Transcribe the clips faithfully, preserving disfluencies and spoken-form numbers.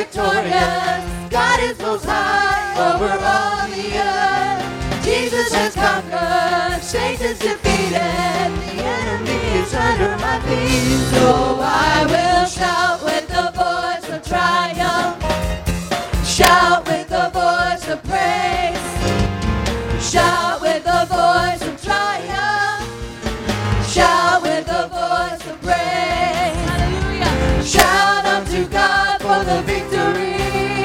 victorious. God is most high over all the earth. Jesus has conquered, Satan's defeated. The enemy is under my feet. So I will shout with the voice of triumph. Shout with the voice of praise. Shout with the voice of triumph. Shout with the voice of praise. Hallelujah. Shout unto God for the victory.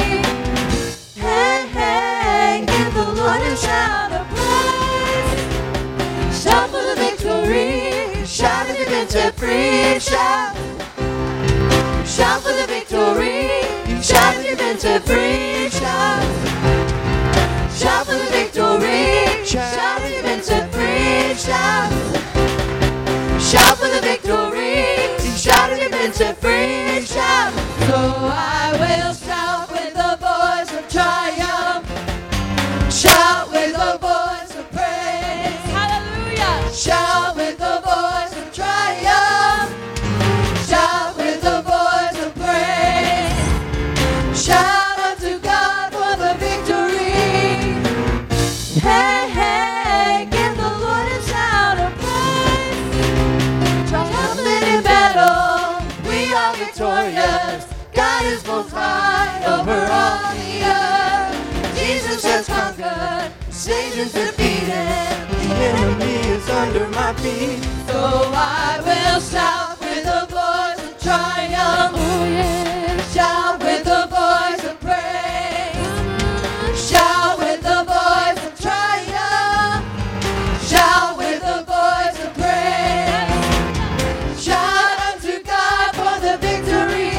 Hey, hey, give the Lord a shout of praise. Shout for the victory. Shout if you've been set free. Shout. Shout for the victory. Shout if you've been set free. Shout. Shout for the victory. Shout if you've been set free. Shout. Shout for the victory. Shout if you've been set free. Shout. So I will shout with the voice of triumph. Shout with the voice of praise. Hallelujah. Shout with the voice of triumph. Shout with the voice of praise. Shout unto God for the victory. Hey, hey, give the Lord a shout of praise. Triumphant in battle, we are victorious. God is most high over all the earth. Jesus has conquered, Satan's defeated. The enemy is under my feet. So I will shout with the voice of triumph. Oh, yeah. Shout with the voice of praise. Shout with the voice of triumph. Shout with the voice of praise. Shout unto God for the victory.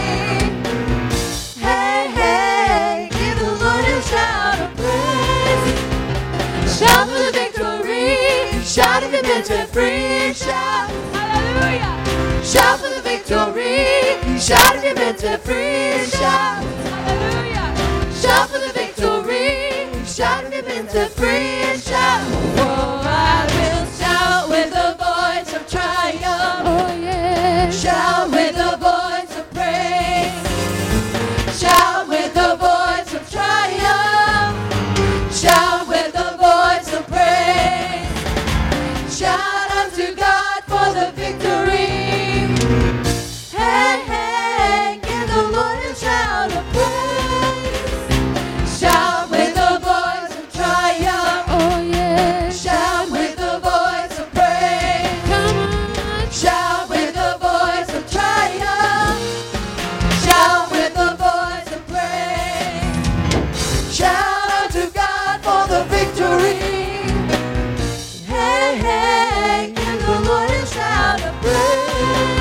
Hey, hey, give the Lord a shout of praise. Shout for the victory. Shout if you've been set free. Shout. Hallelujah. Shout for the victory. Shout if you've been set free. Shout. Hallelujah. Shout for the victory. Shout if you've been set free. Shout. Oh, I will shout with the voice of triumph. Oh, yeah. Shout with the voice of praise. Shout with the voice of triumph. Shout with the voice of praise. Shout unto God for the victory. Hey, hey, give the Lord a shout of praise. Shout with the voice of triumph. Oh, yeah. Shout with the voice of praise. Come on. Shout with the voice of triumph. Shout with the voice of praise. Shout unto God for the victory. Hey, hey, give the Lord a shout of praise.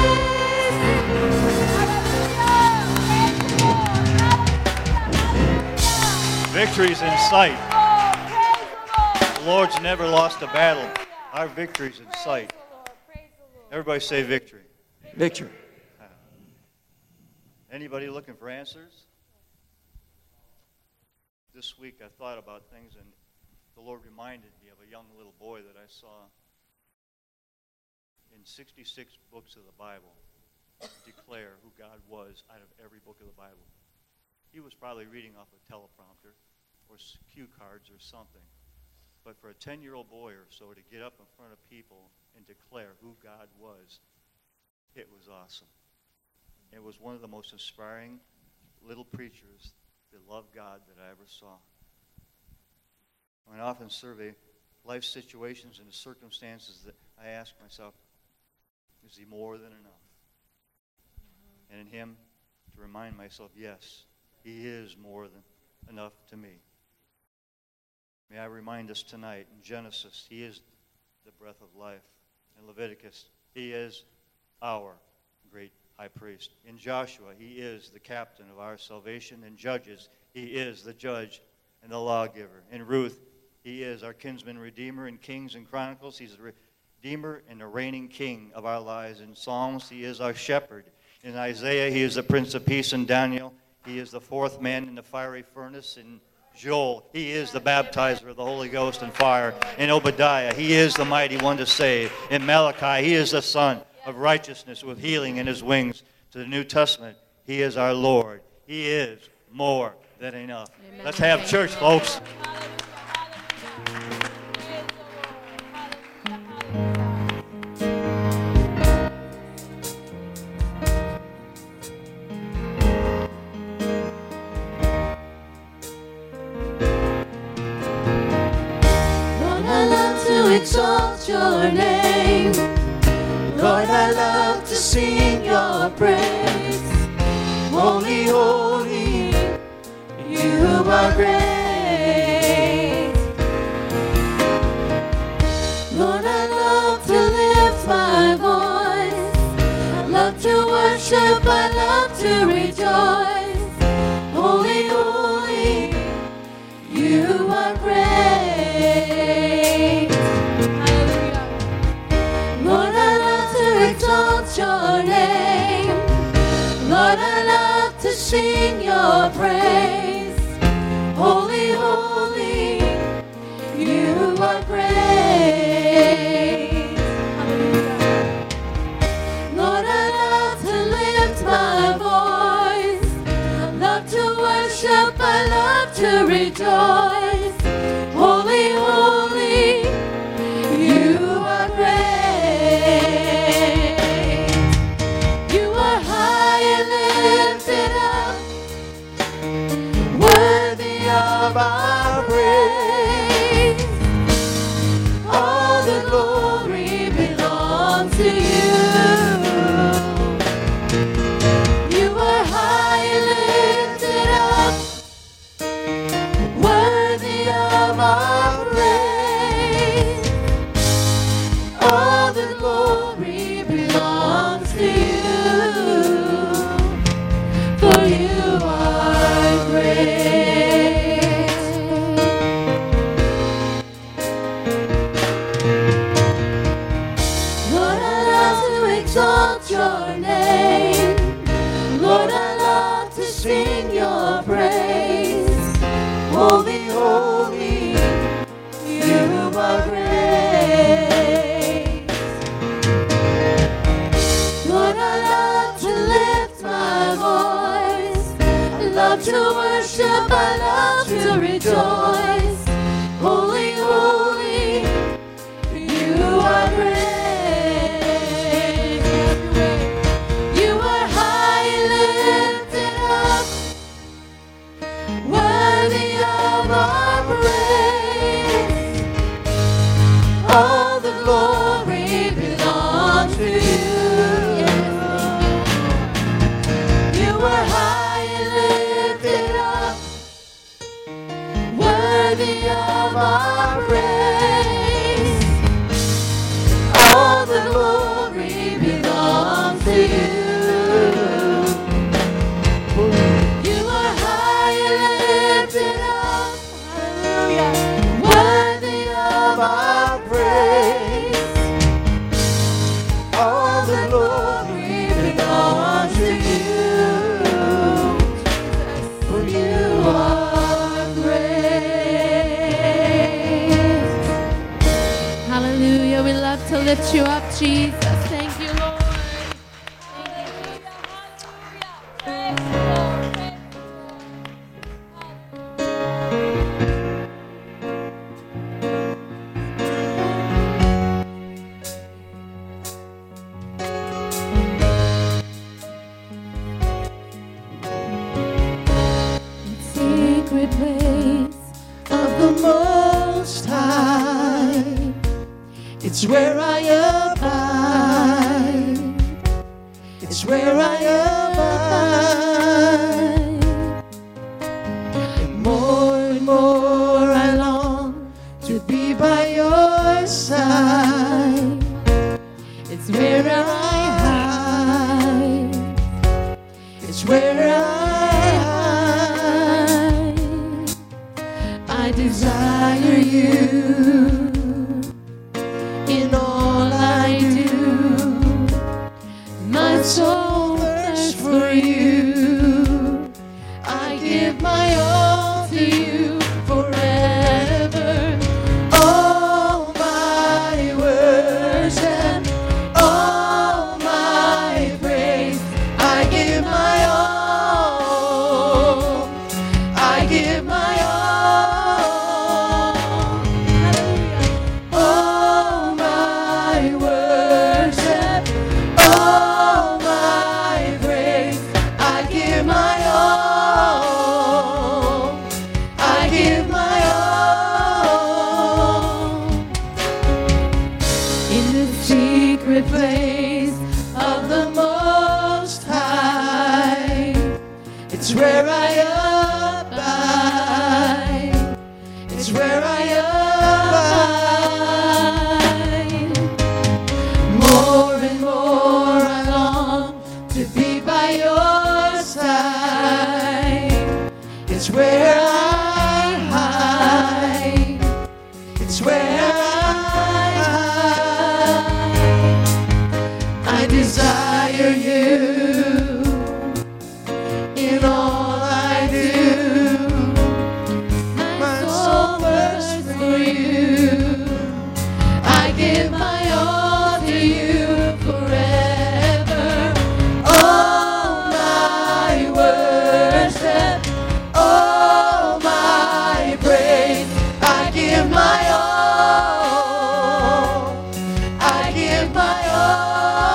Victory's in sight. The Lord's never lost a battle. Our victory's in sight. Everybody say victory. Victory. Anybody looking for answers? This week I thought about things, and the Lord reminded me of a young little boy that I saw in sixty-six books of the Bible declare who God was out of every book of the Bible. He was probably reading off a teleprompter or cue cards or something. But for a ten-year-old boy or so to get up in front of people and declare who God was, it was awesome. It was one of the most inspiring little preachers that loved God that I ever saw. When I often survey life situations and the circumstances, that I ask myself, is he more than enough? And in him, to remind myself, yes, he is more than enough to me. May I remind us tonight, in Genesis, he is the breath of life. In Leviticus, he is our great high priest. In Joshua, he is the captain of our salvation. In Judges, he is the judge and the lawgiver. In Ruth, he is our kinsman redeemer. In Kings and Chronicles, he's the redeemer and the reigning king of our lives. In Psalms, he is our shepherd. In Isaiah, he is the Prince of Peace. In Daniel, he is the fourth man in the fiery furnace. In Joel, he is the baptizer of the Holy Ghost and fire. In Obadiah, he is the mighty one to save. In Malachi, he is the Son of righteousness with healing in his wings. To the New Testament, he is our Lord. He is more than enough. Amen. Let's have church, folks. Exalt your name, Lord, I love to sing your praise. Holy, holy, you are great. Lord, I love to lift my voice. I love to worship, I love to rejoice. Holy, holy, you are great. Exalt your name, Lord, I love to sing your praise. Holy, holy, you are great. Lord, I love to lift my voice. I love to worship, I love to rejoice. Holy, holy, you are great. Of our praise, all the glory belongs to you. You are high and lifted up, worthy of our praise. All the glory belongs to you, for you are great. Exalt your name, Lord, I love to sing your praise. Holy, holy, you are great. Lord, I love to lift my voice. I love to worship, I love to rejoice. Holy, holy, you are great. Our praise, all the glory belongs to you. You are high and lifted up, worthy of our praise. All the glory belongs to you. You are high and lifted up, worthy of our praise. All the glory belongs to you, for you are great. Hallelujah. We love to lift you up, Jesus. Thank you, Lord. It's where I abide. It's where I abide. And more and more I long to be by your side. It's where I hide. It's where I hide. I desire you. In all I do, my soul thirsts for you. I give my all to you forever. All my worship, all my praise, I give my all. It's where I abide. It's where I abide. More and more I long to be by your side. It's where I hide. It's where I hide. I desire you. In all I do, my soul thirsts for you. I give my all to you forever. All my worship, all my praise. I give my all. I give my all.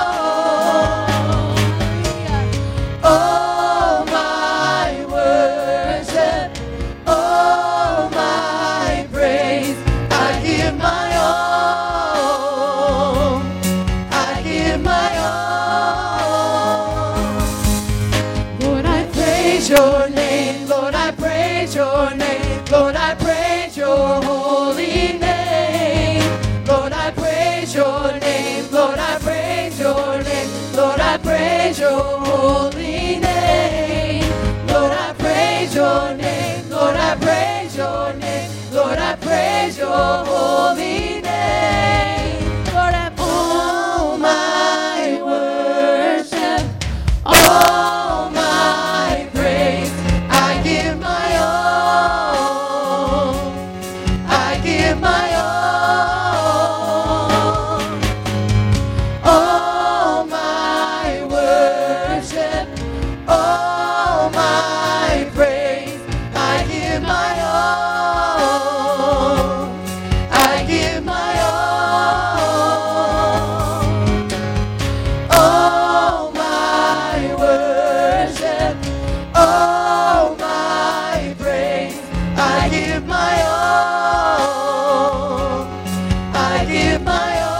All my worship, all my praise. I give my all. I give my all. Lord, I praise your name. Lord, I praise your name. Lord, I praise your holy name. Lord, I praise your name. Lord, I praise your name. Lord, I praise your holy name. Lord, I praise your name. Lord, I praise your name. Lord, I praise your holy name. Lord, I all my worship, all my praise. I give my all. I give my all. All my worship, all my praise. I give my all. I give my all. All my worship, all my praise. I give my all. I give my all.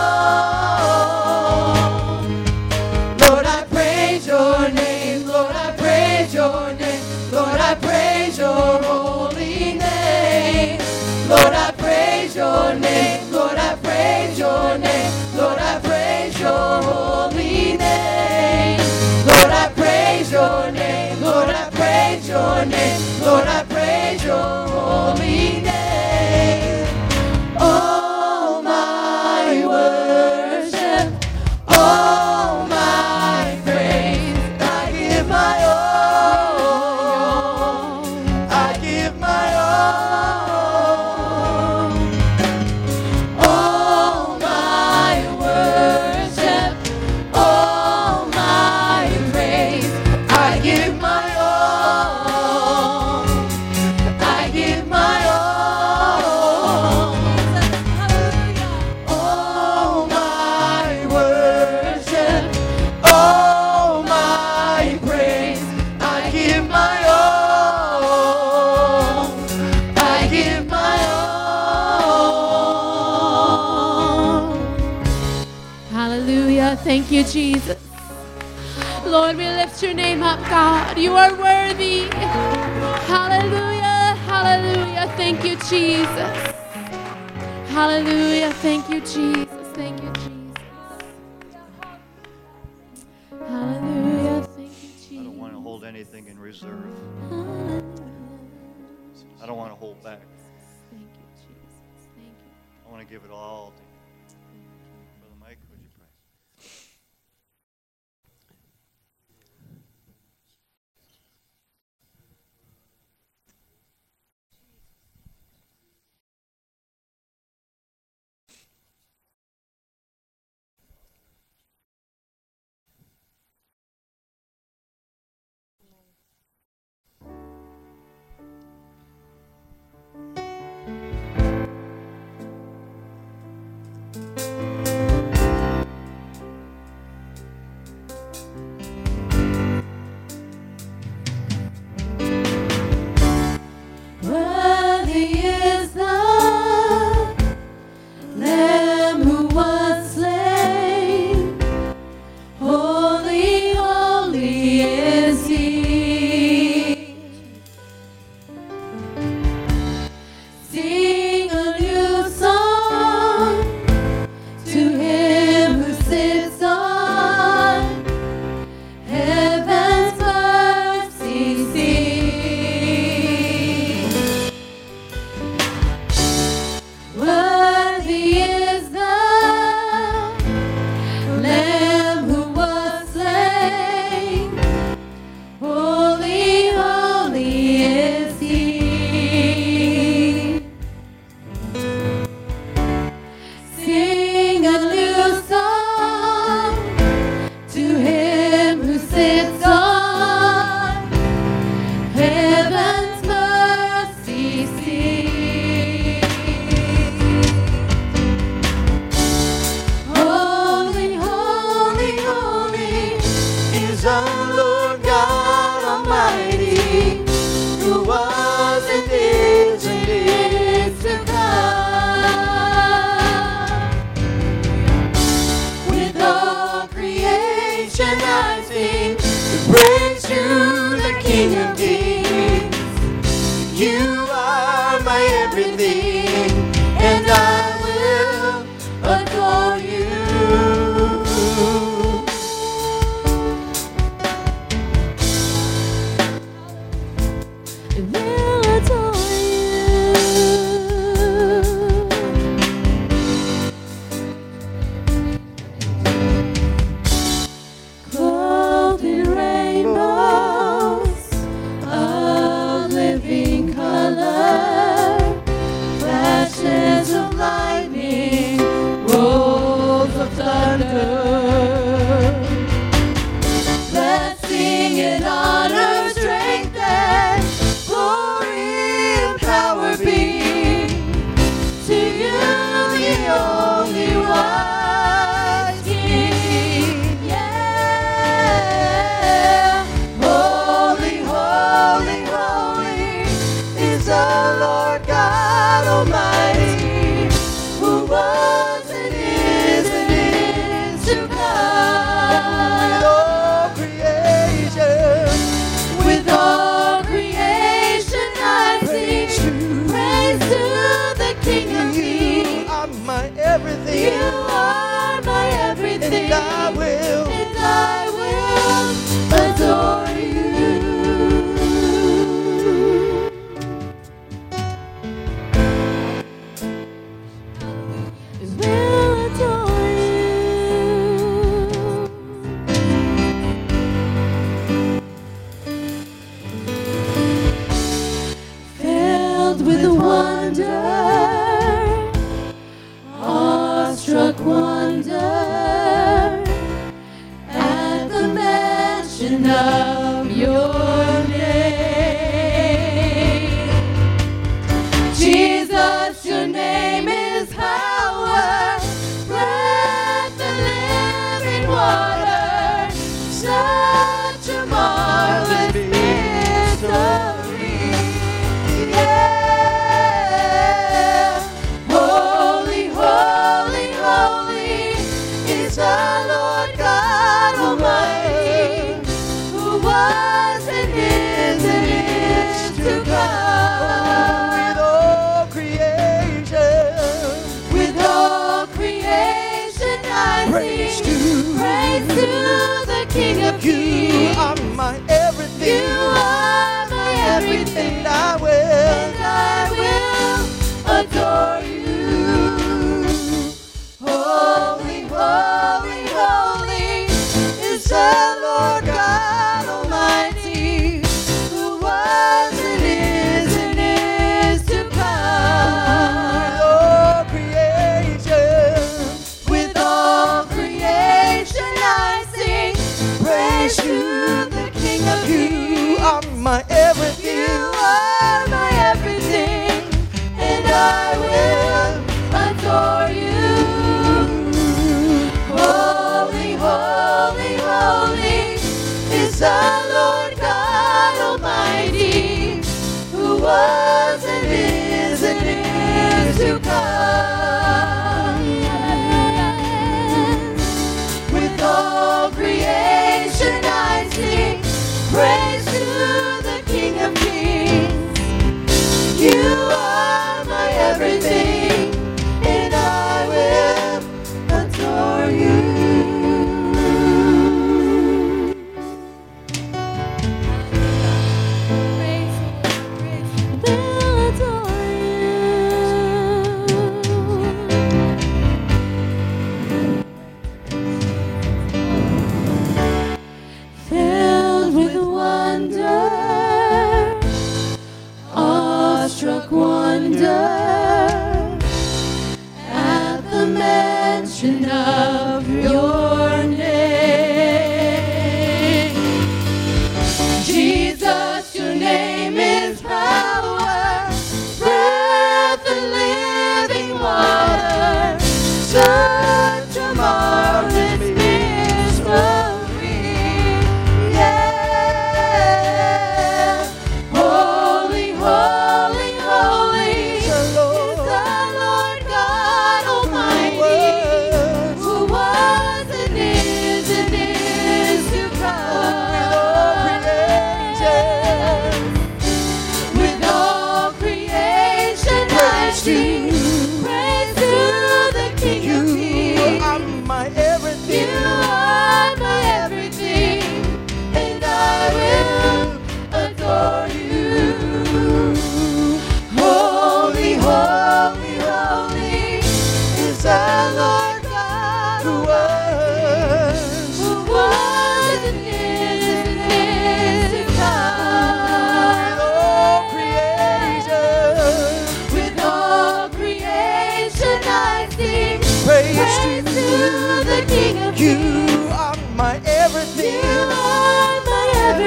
Lord, I praise your name. Lord, I praise your name. Lord, I praise your holy name. Lord, I praise your name. Lord, I praise your name. Lord, I praise your holy name. Lord, I praise your name. Lord, I praise your name. Lord, I praise your holy name. All my worship, all my praise. I give my all. I give my all. All my worship, all my praise. I give my all. I give my all. All my worship, all my praise. I give my all. I give my all. Hallelujah. Thank you, Jesus. Lord, we lift your name up, God. You are worthy. Hallelujah. Hallelujah. Thank you, Jesus. Hallelujah. Thank you, Jesus. Thank you, Jesus. Hallelujah. Thank you, Jesus. I don't want to hold anything in reserve. I don't want to hold back. Thank you, Jesus. Thank you. I want to give it all to you. Brother Mike, would you pray? sits on heaven's mercy seat. Holy, holy, holy is our Lord God Almighty, who was and is and is to come. With all creation I sing praise to the King of Kings. You are my everything, and I will adore you. I will adore you. Clothed in rainbows of living color, flashes of lightning, rolls of thunder. Blessing and honor, strength and glory and power be to you, the only wise King. Yeah. Holy, holy, holy is the Lord God Almighty, who was and is and is to come. With all creation, with all creation I sing praise to the King of Kings. You are my everything, You are my everything, and I will. and I will adore you. I will adore you. Filled with wonder, awestruck wonder, at the mention of your name. Jesus, your name is power, breath and living water, such a marvelous mystery. Yeah. Holy, holy, holy is the Lord God Almighty, who was and is and is to With come. all creation, With all creation I praise sing to praise to the King of you Kings. are my everything, You are my everything, and I will. and I will adore you. Holy, holy, holy is the Lord God Almighty, who was and is and is to With come. all creation, With all creation I sing praise to the King of you Kings. are my everything. You are my everything, and I will adore you. Holy, holy, holy is the Lord God Almighty, who was and is and is to come. With all creation I sing praise to the King of Kings.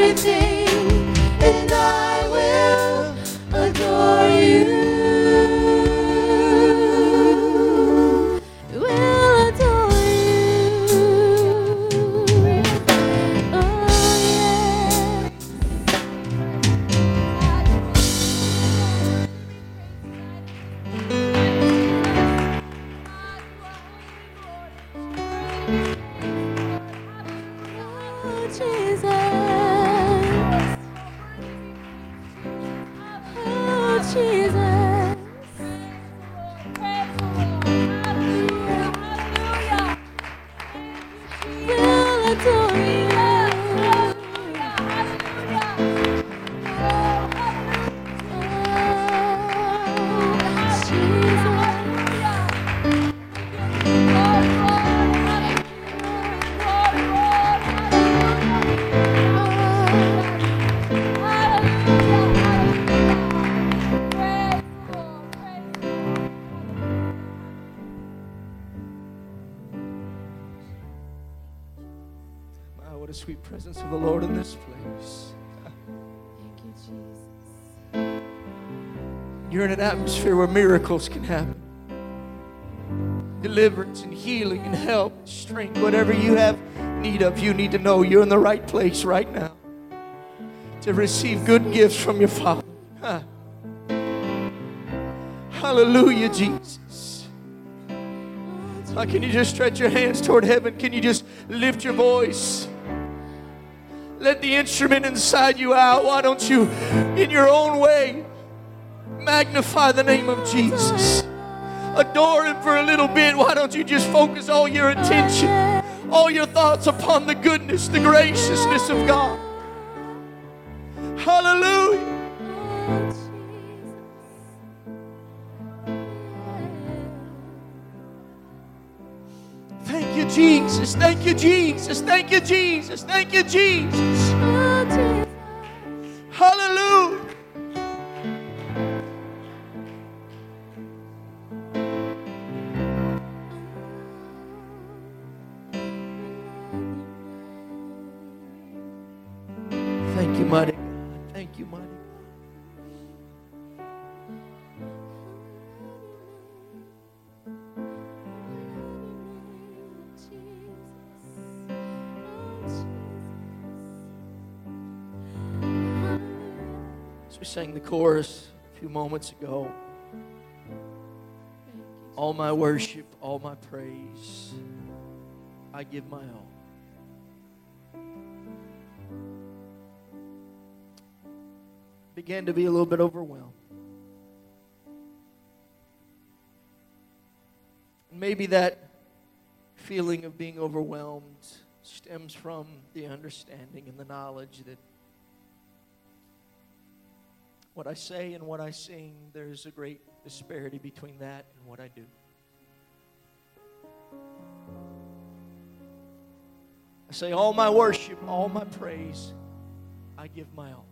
everything, and I will adore you. Will adore you. Oh yeah. Oh Jesus. Oh Jesus. Will adore you. My, what a sweet presence of the Lord in this place. Thank you, Jesus. You're in an atmosphere where miracles can happen. Deliverance and healing and help and strength. Whatever you have need of, you need to know you're in the right place right now to receive good gifts from your Father. Huh. Hallelujah, Jesus. Now, can you just stretch your hands toward heaven? Can you just lift your voice? Let the instrument inside you out. Why don't you, in your own way, magnify the name of Jesus? Adore Him for a little bit. Why don't you just focus all your attention, all your thoughts upon the goodness, the graciousness of God? Hallelujah. Thank you, Jesus. Thank you, Jesus. Thank you, Jesus. Thank you, Jesus. Hallelujah. Thank you, mighty God. Thank you, mighty God. As we sang the chorus a few moments ago, all my worship, all my praise, I give my all. Began to be a little bit overwhelmed. Maybe that feeling of being overwhelmed stems from the understanding and the knowledge that what I say and what I sing, there's a great disparity between that and what I do. I say all my worship, all my praise, I give my all.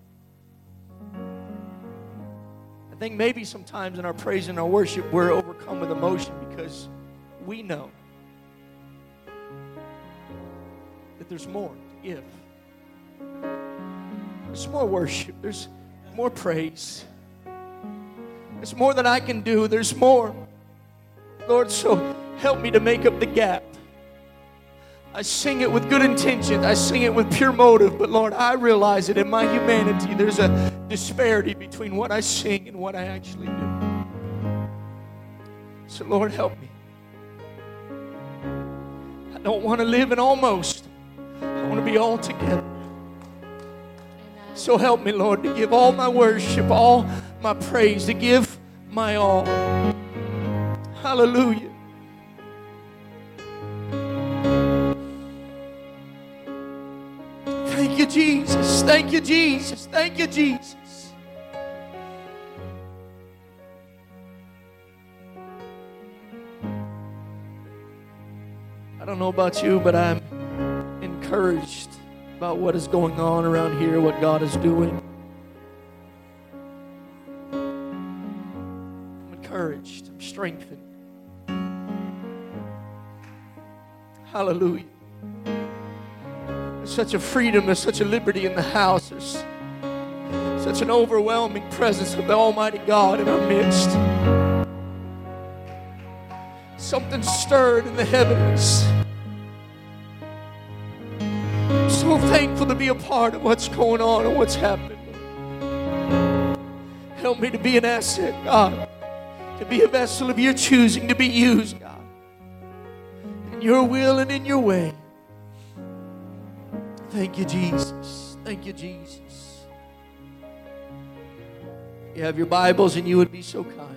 I think maybe sometimes in our praise and our worship, we're overcome with emotion because we know that there's more to give. There's more worship. There's more praise. There's more than I can do. There's more. Lord, so help me to make up the gap. I sing it with good intentions. I sing it with pure motive. But Lord, I realize that in my humanity, there's a disparity between what I sing and what I actually do. So Lord, help me. I don't want to live in almost. I want to be all together. So help me, Lord, to give all my worship, all my praise, to give my all. Hallelujah. Thank you, Jesus. Thank you, Jesus. Thank you, Jesus. I don't know about you, but I'm encouraged about what is going on around here, what God is doing. I'm encouraged. I'm strengthened. Hallelujah. There's such a freedom, there's such a liberty in the house. There's such an overwhelming presence of the Almighty God in our midst. Something stirred in the heavens. I'm so thankful to be a part of what's going on and what's happening. Help me to be an asset, God. To be a vessel of your choosing, to be used, God. In your will and in your way. Thank you, Jesus. Thank you, Jesus. You have your Bibles and you would be so kind.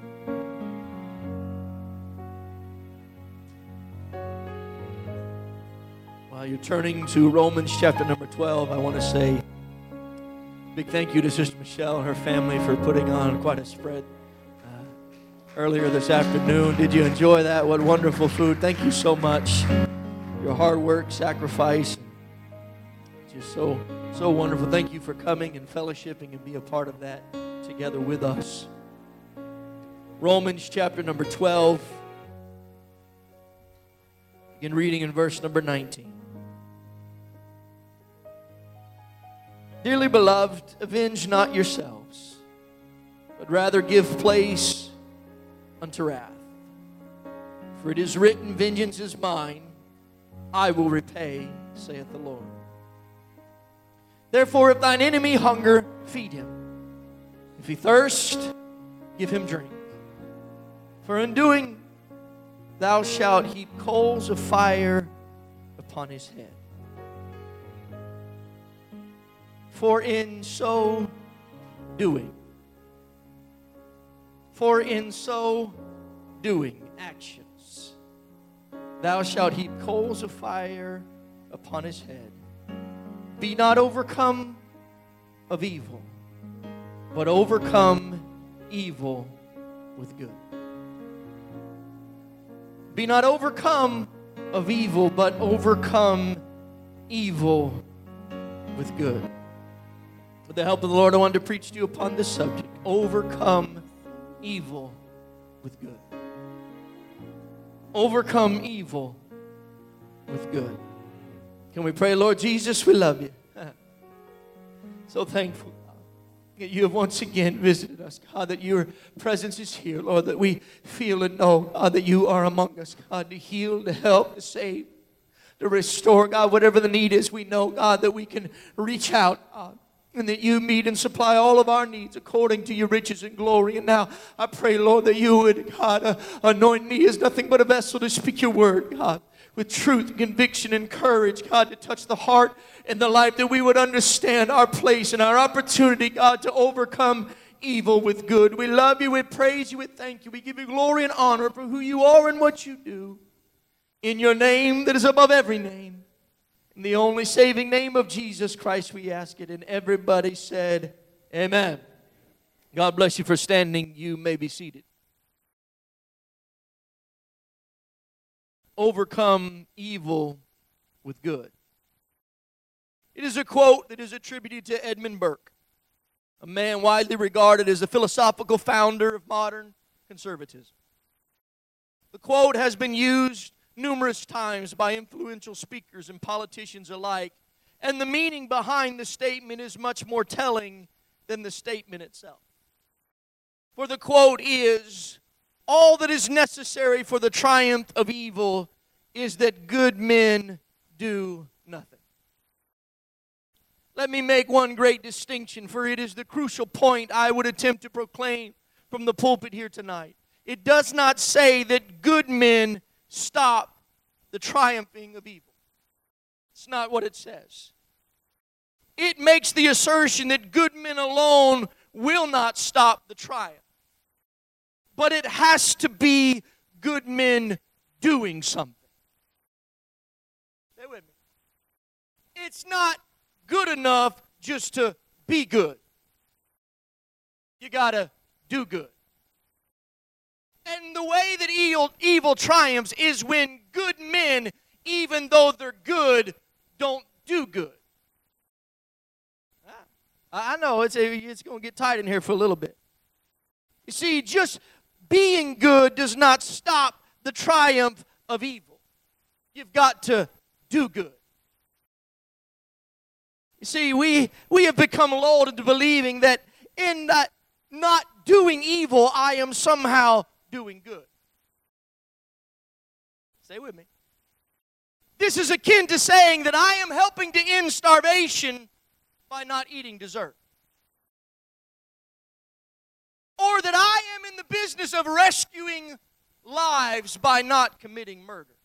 While you're turning to Romans chapter number twelve, I want to say a big thank you to Sister Michelle and her family for putting on quite a spread uh, earlier this afternoon. Did you enjoy that? What wonderful food. Thank you so much. Your hard work, sacrifice, just so, so wonderful. Thank you for coming and fellowshipping and be a part of that together with us. Romans chapter number twelve. Begin reading in verse number nineteen. Dearly beloved, avenge not yourselves, but rather give place unto wrath. For it is written, vengeance is mine, I will repay, saith the Lord. Therefore, if thine enemy hunger, feed him. If he thirst, give him drink. For in doing, thou shalt heap coals of fire upon his head. For in so doing, for in so doing, actions, thou shalt heap coals of fire upon his head. Be not overcome of evil, but overcome evil with good. Be not overcome of evil, but overcome evil with good. With the help of the Lord, I want to preach to you upon this subject. Overcome evil with good. Overcome evil with good. Can we pray? Lord Jesus, we love you. So thankful, God, that you have once again visited us, God, that your presence is here, Lord, that we feel and know, God, that you are among us, God, to heal, to help, to save, to restore, God, whatever the need is, we know, God, that we can reach out, God, and that you meet and supply all of our needs according to your riches and glory. And now I pray, Lord, that you would, God, uh, anoint me as nothing but a vessel to speak your word, God, with truth, conviction, and courage, God, to touch the heart and the life, that we would understand our place and our opportunity, God, to overcome evil with good. We love you, we praise you, we thank you. We give you glory and honor for who you are and what you do. In your name that is above every name, in the only saving name of Jesus Christ, we ask it. And everybody said, amen. God bless you for standing. You may be seated. Overcome evil with good. It is a quote that is attributed to Edmund Burke, a man widely regarded as the philosophical founder of modern conservatism. The quote has been used numerous times by influential speakers and politicians alike, and the meaning behind the statement is much more telling than the statement itself. For the quote is, all that is necessary for the triumph of evil is that good men do nothing. Let me make one great distinction, for it is the crucial point I would attempt to proclaim from the pulpit here tonight. It does not say that good men stop the triumphing of evil. It's not what it says. It makes the assertion that good men alone will not stop the triumph. But it has to be good men doing something. Stay with me. It's not good enough just to be good. You got to do good. And the way that evil, evil triumphs is when good men, even though they're good, don't do good. I know it's, it's going to get tight in here for a little bit. You see, just being good does not stop the triumph of evil. You've got to do good. You see, we, we have become lulled into believing that in that not doing evil, I am somehow doing good. Stay with me. This is akin to saying that I am helping to end starvation by not eating dessert. Or that I am in the business of rescuing lives by not committing murder.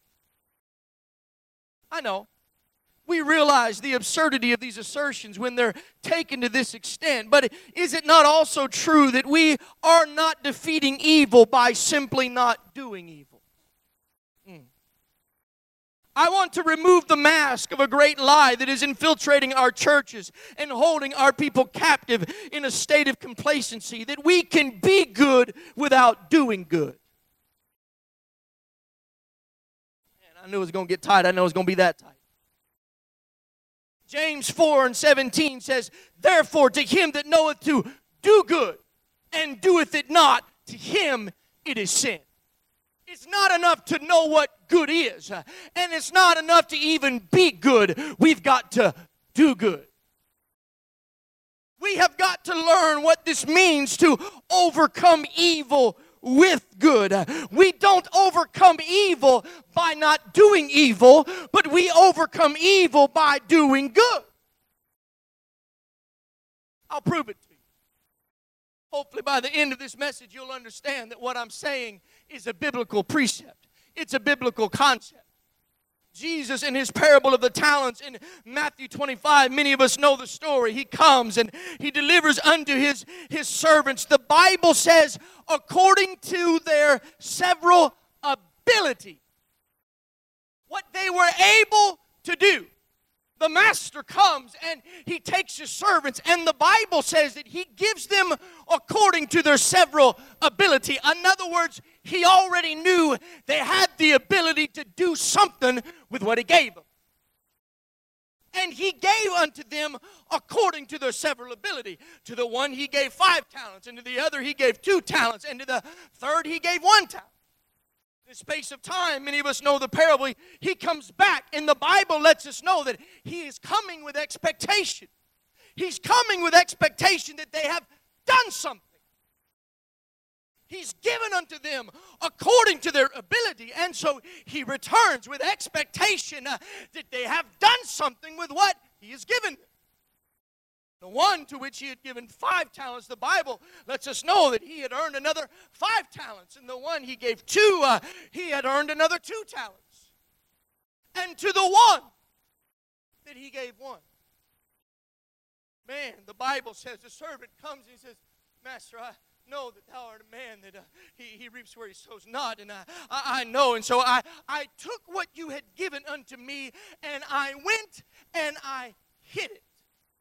I know. We realize the absurdity of these assertions when they're taken to this extent. But is it not also true that we are not defeating evil by simply not doing evil? Mm. I want to remove the mask of a great lie that is infiltrating our churches and holding our people captive in a state of complacency, that we can be good without doing good. Man, I knew it was going to get tight. I know it was going to be that tight. James four and seventeen says, therefore to him that knoweth to do good and doeth it not, to him it is sin. It's not enough to know what good is. And it's not enough to even be good. We've got to do good. We have got to learn what this means to overcome evil with good. We don't overcome evil by not doing evil, but we overcome evil by doing good. I'll prove it to you. Hopefully by the end of this message you'll understand that what I'm saying is a biblical precept. It's a biblical concept. Jesus in his parable of the talents in Matthew twenty-five, many of us know the story. He comes and he delivers unto his, his servants. The Bible says, according to their several ability, what they were able to do. The master comes and he takes his servants, and the Bible says that he gives them according to their several ability. In other words, he already knew they had the ability to do something with what he gave them. And he gave unto them according to their several ability. To the one he gave five talents, and to the other he gave two talents, and to the third he gave one talent. In the space of time, many of us know the parable. He comes back, and the Bible lets us know that he is coming with expectation. He's coming with expectation that they have done something. He's given unto them according to their ability, and so he returns with expectation uh, that they have done something with what he has given them. The one to which he had given five talents, the Bible lets us know that he had earned another five talents. And the one he gave two, uh, he had earned another two talents. And to the one that he gave one. Man, the Bible says the servant comes and he says, Master, I know that thou art a man that uh, he, he reaps where he sows not. And I, I, I know. And so I, I took what you had given unto me, and I went and I hid it.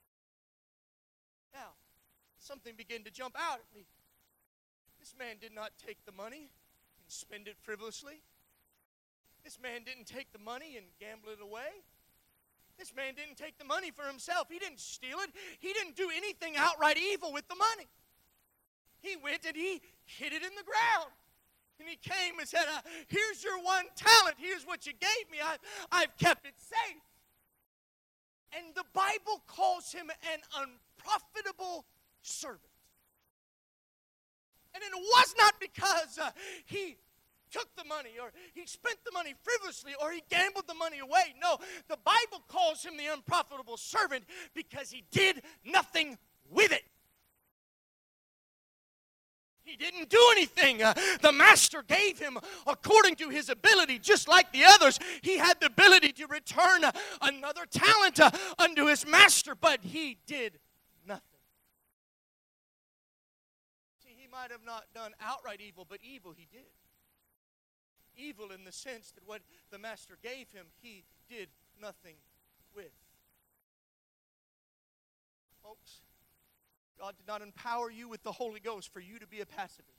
Now, something began to jump out at me. This man did not take the money and spend it frivolously. This man didn't take the money and gamble it away. This man didn't take the money for himself. He didn't steal it. He didn't do anything outright evil with the money. He went and he hid it in the ground. And he came and said, uh, here's your one talent. Here's what you gave me. I, I've kept it safe. And the Bible calls him an unprofitable servant. And it was not because uh, he took the money or he spent the money frivolously or he gambled the money away. No, the Bible calls him the unprofitable servant because he did nothing with it. He didn't do anything. Uh, the master gave him according to his ability, just like the others. He had the ability to return uh, another talent uh, unto his master, but he did nothing. See, he might have not done outright evil, but evil he did. Evil in the sense that what the master gave him, he did nothing with. Folks, God did not empower you with the Holy Ghost for you to be a pacifist.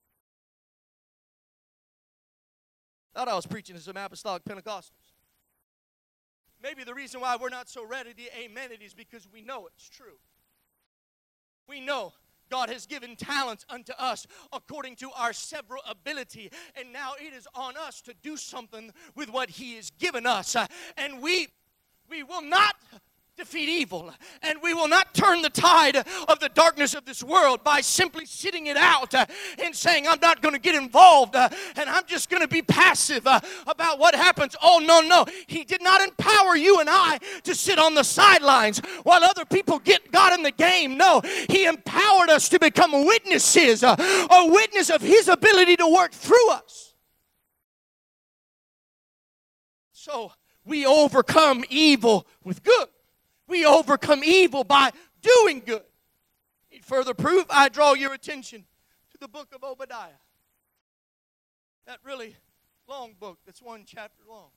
I thought I was preaching to some apostolic Pentecostals. Maybe the reason why we're not so ready to amen it is because we know it's true. We know God has given talents unto us according to our several ability, and now it is on us to do something with what he has given us. Uh, and we, we will not defeat evil. And we will not turn the tide of the darkness of this world by simply sitting it out uh, and saying, I'm not going to get involved uh, and I'm just going to be passive uh, about what happens. Oh, no, no. He did not empower you and I to sit on the sidelines while other people get got in the game. No, He empowered us to become witnesses, uh, a witness of His ability to work through us. So we overcome evil with good. We overcome evil by doing good. Need further proof? I draw your attention to the book of Obadiah. That really long book that's one chapter long.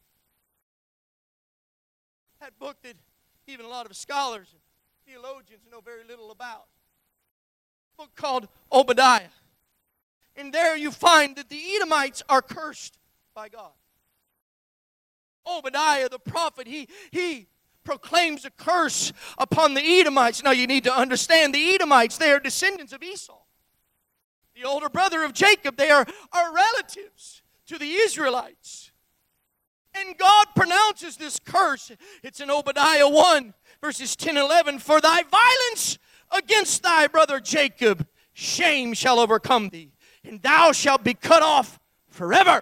That book that even a lot of scholars and theologians know very little about. A book called Obadiah. And there you find that the Edomites are cursed by God. Obadiah the prophet, he, he proclaims a curse upon the Edomites. Now you need to understand the Edomites, they are descendants of Esau. The older brother of Jacob, they are, are relatives to the Israelites. And God pronounces this curse. It's in Obadiah one, verses ten and eleven. For thy violence against thy brother Jacob, shame shall overcome thee, and thou shalt be cut off forever.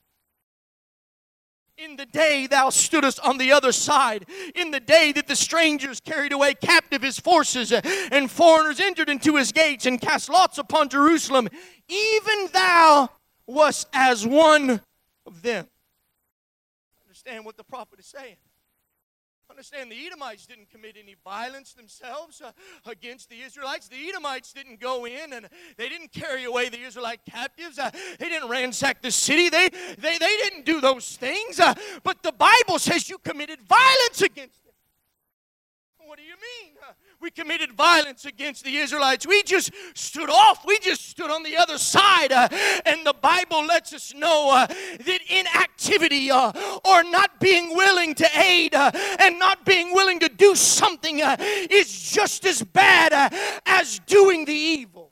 In the day thou stoodest on the other side, in the day that the strangers carried away captive his forces, and foreigners entered into his gates, and cast lots upon Jerusalem, even thou wast as one of them. Understand what the prophet is saying. Understand, the Edomites didn't commit any violence themselves uh, against the Israelites. The Edomites didn't go in and they didn't carry away the Israelite captives. Uh, they didn't ransack the city. They, they, they didn't do those things. Uh, but the Bible says you committed violence against them. What do you mean? Uh, we committed violence against the Israelites. We just stood off. We just stood on the other side. Uh, and the Bible lets us know uh, that inactivity uh, or not being willing to aid uh, and not being willing to do something uh, is just as bad uh, as doing the evil.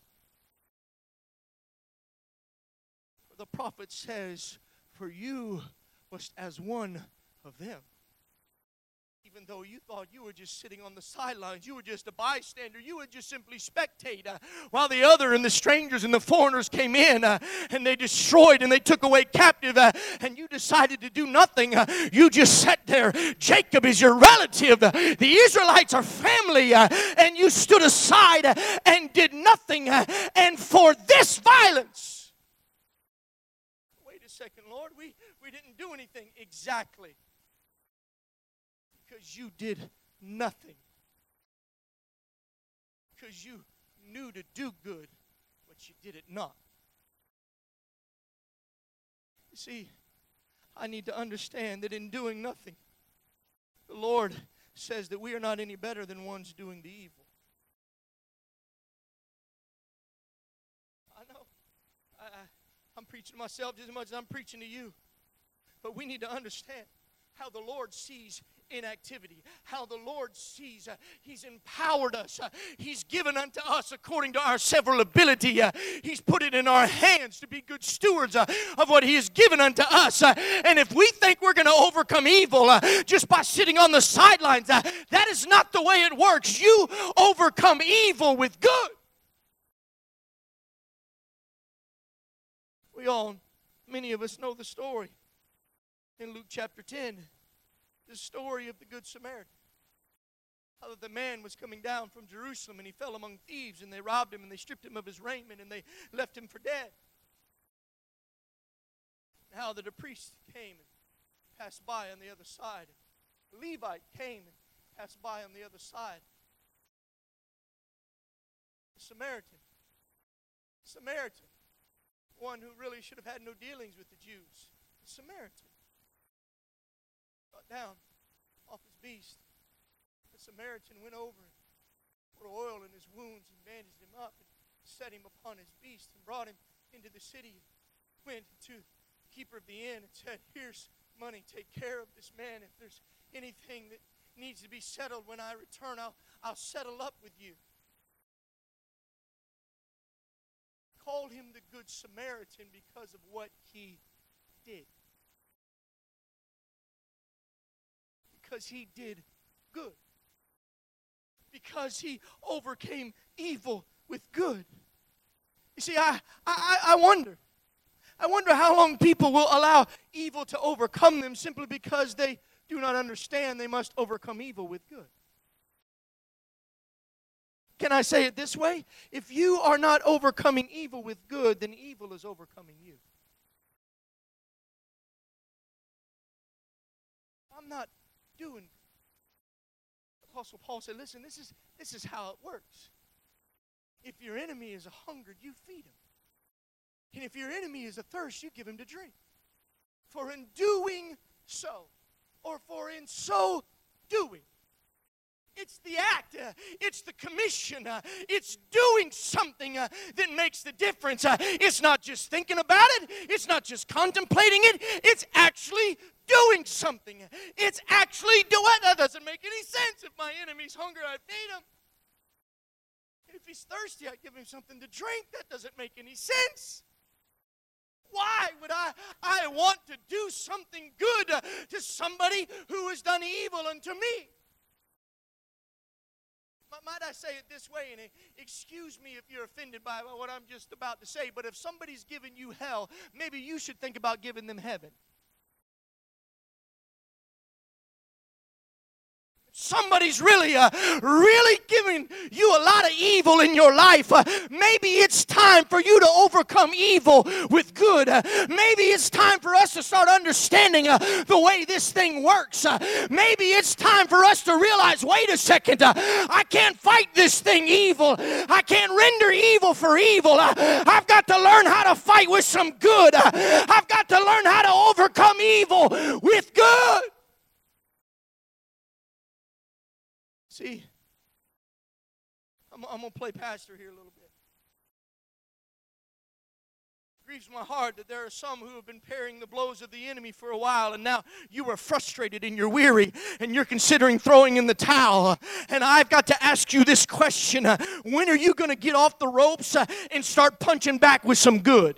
The prophet says, for you was as one of them. Even though you thought you were just sitting on the sidelines, you were just a bystander, you would just simply spectate uh, while the other and the strangers and the foreigners came in uh, and they destroyed and they took away captive uh, and you decided to do nothing. Uh, you just sat there. Jacob is your relative. Uh, the Israelites are family uh, and you stood aside uh, and did nothing. Uh, and for this violence, wait a second, Lord, we, we didn't do anything. Exactly. Because you did nothing. Because you knew to do good, but you did it not. You see, I need to understand that in doing nothing, the Lord says that we are not any better than ones doing the evil. I know. I, I, I'm preaching to myself just as much as I'm preaching to you. But we need to understand how the Lord sees inactivity, how the Lord sees uh, He's empowered us. Uh, he's given unto us according to our several ability. Uh, he's put it in our hands to be good stewards uh, of what He has given unto us. Uh, and if we think we're going to overcome evil uh, just by sitting on the sidelines, uh, that is not the way it works. You overcome evil with good. We all, many of us know the story in Luke chapter ten. The story of the Good Samaritan. How that the man was coming down from Jerusalem and he fell among thieves and they robbed him and they stripped him of his raiment and they left him for dead. And how that a priest came and passed by on the other side. A Levite came and passed by on the other side. The Samaritan. The Samaritan. One who really should have had no dealings with the Jews. The Samaritan. Got down off his beast. The Samaritan went over and put oil in his wounds and bandaged him up and set him upon his beast and brought him into the city. Went to the keeper of the inn and said, here's money, take care of this man. If there's anything that needs to be settled when I return, I'll, I'll settle up with you. Called him the Good Samaritan because of what he did. Because he did good. because he overcame evil with good. You see, I, I, I wonder. I wonder how long people will allow evil to overcome them simply because they do not understand they must overcome evil with good. Can I say it this way? If you are not overcoming evil with good, then evil is overcoming you. I'm not doing. Apostle Paul said, listen, this is, this is how it works. If your enemy is a hungered, you feed him. And if your enemy is athirst, you give him to drink. For in doing so, or for in so doing, it's the act, uh, it's the commission, uh, it's doing something uh, that makes the difference. Uh, it's not just thinking about it, it's not just contemplating it, it's actually doing something. It's actually doing it. That doesn't make any sense. If my enemy's hungry, I feed him. And if he's thirsty, I give him something to drink. That doesn't make any sense. Why would I, I want to do something good uh, to somebody who has done evil unto me? Might I say it this way, and excuse me if you're offended by what I'm just about to say, but if somebody's giving you hell, maybe you should think about giving them heaven. Somebody's really, uh, really giving you a lot of evil in your life. Uh, maybe it's time for you to overcome evil with good. Uh, maybe it's time for us to start understanding uh, the way this thing works. Uh, maybe it's time for us to realize, wait a second, uh, I can't fight this thing evil. I can't render evil for evil. Uh, I've got to learn how to fight with some good. Uh, I've got to learn how to overcome evil with good. See, I'm, I'm going to play pastor here a little bit. It grieves my heart that there are some who have been parrying the blows of the enemy for a while, and now you are frustrated and you're weary, and you're considering throwing in the towel. And I've got to ask you this question. Uh, when are you going to get off the ropes uh, and start punching back with some good?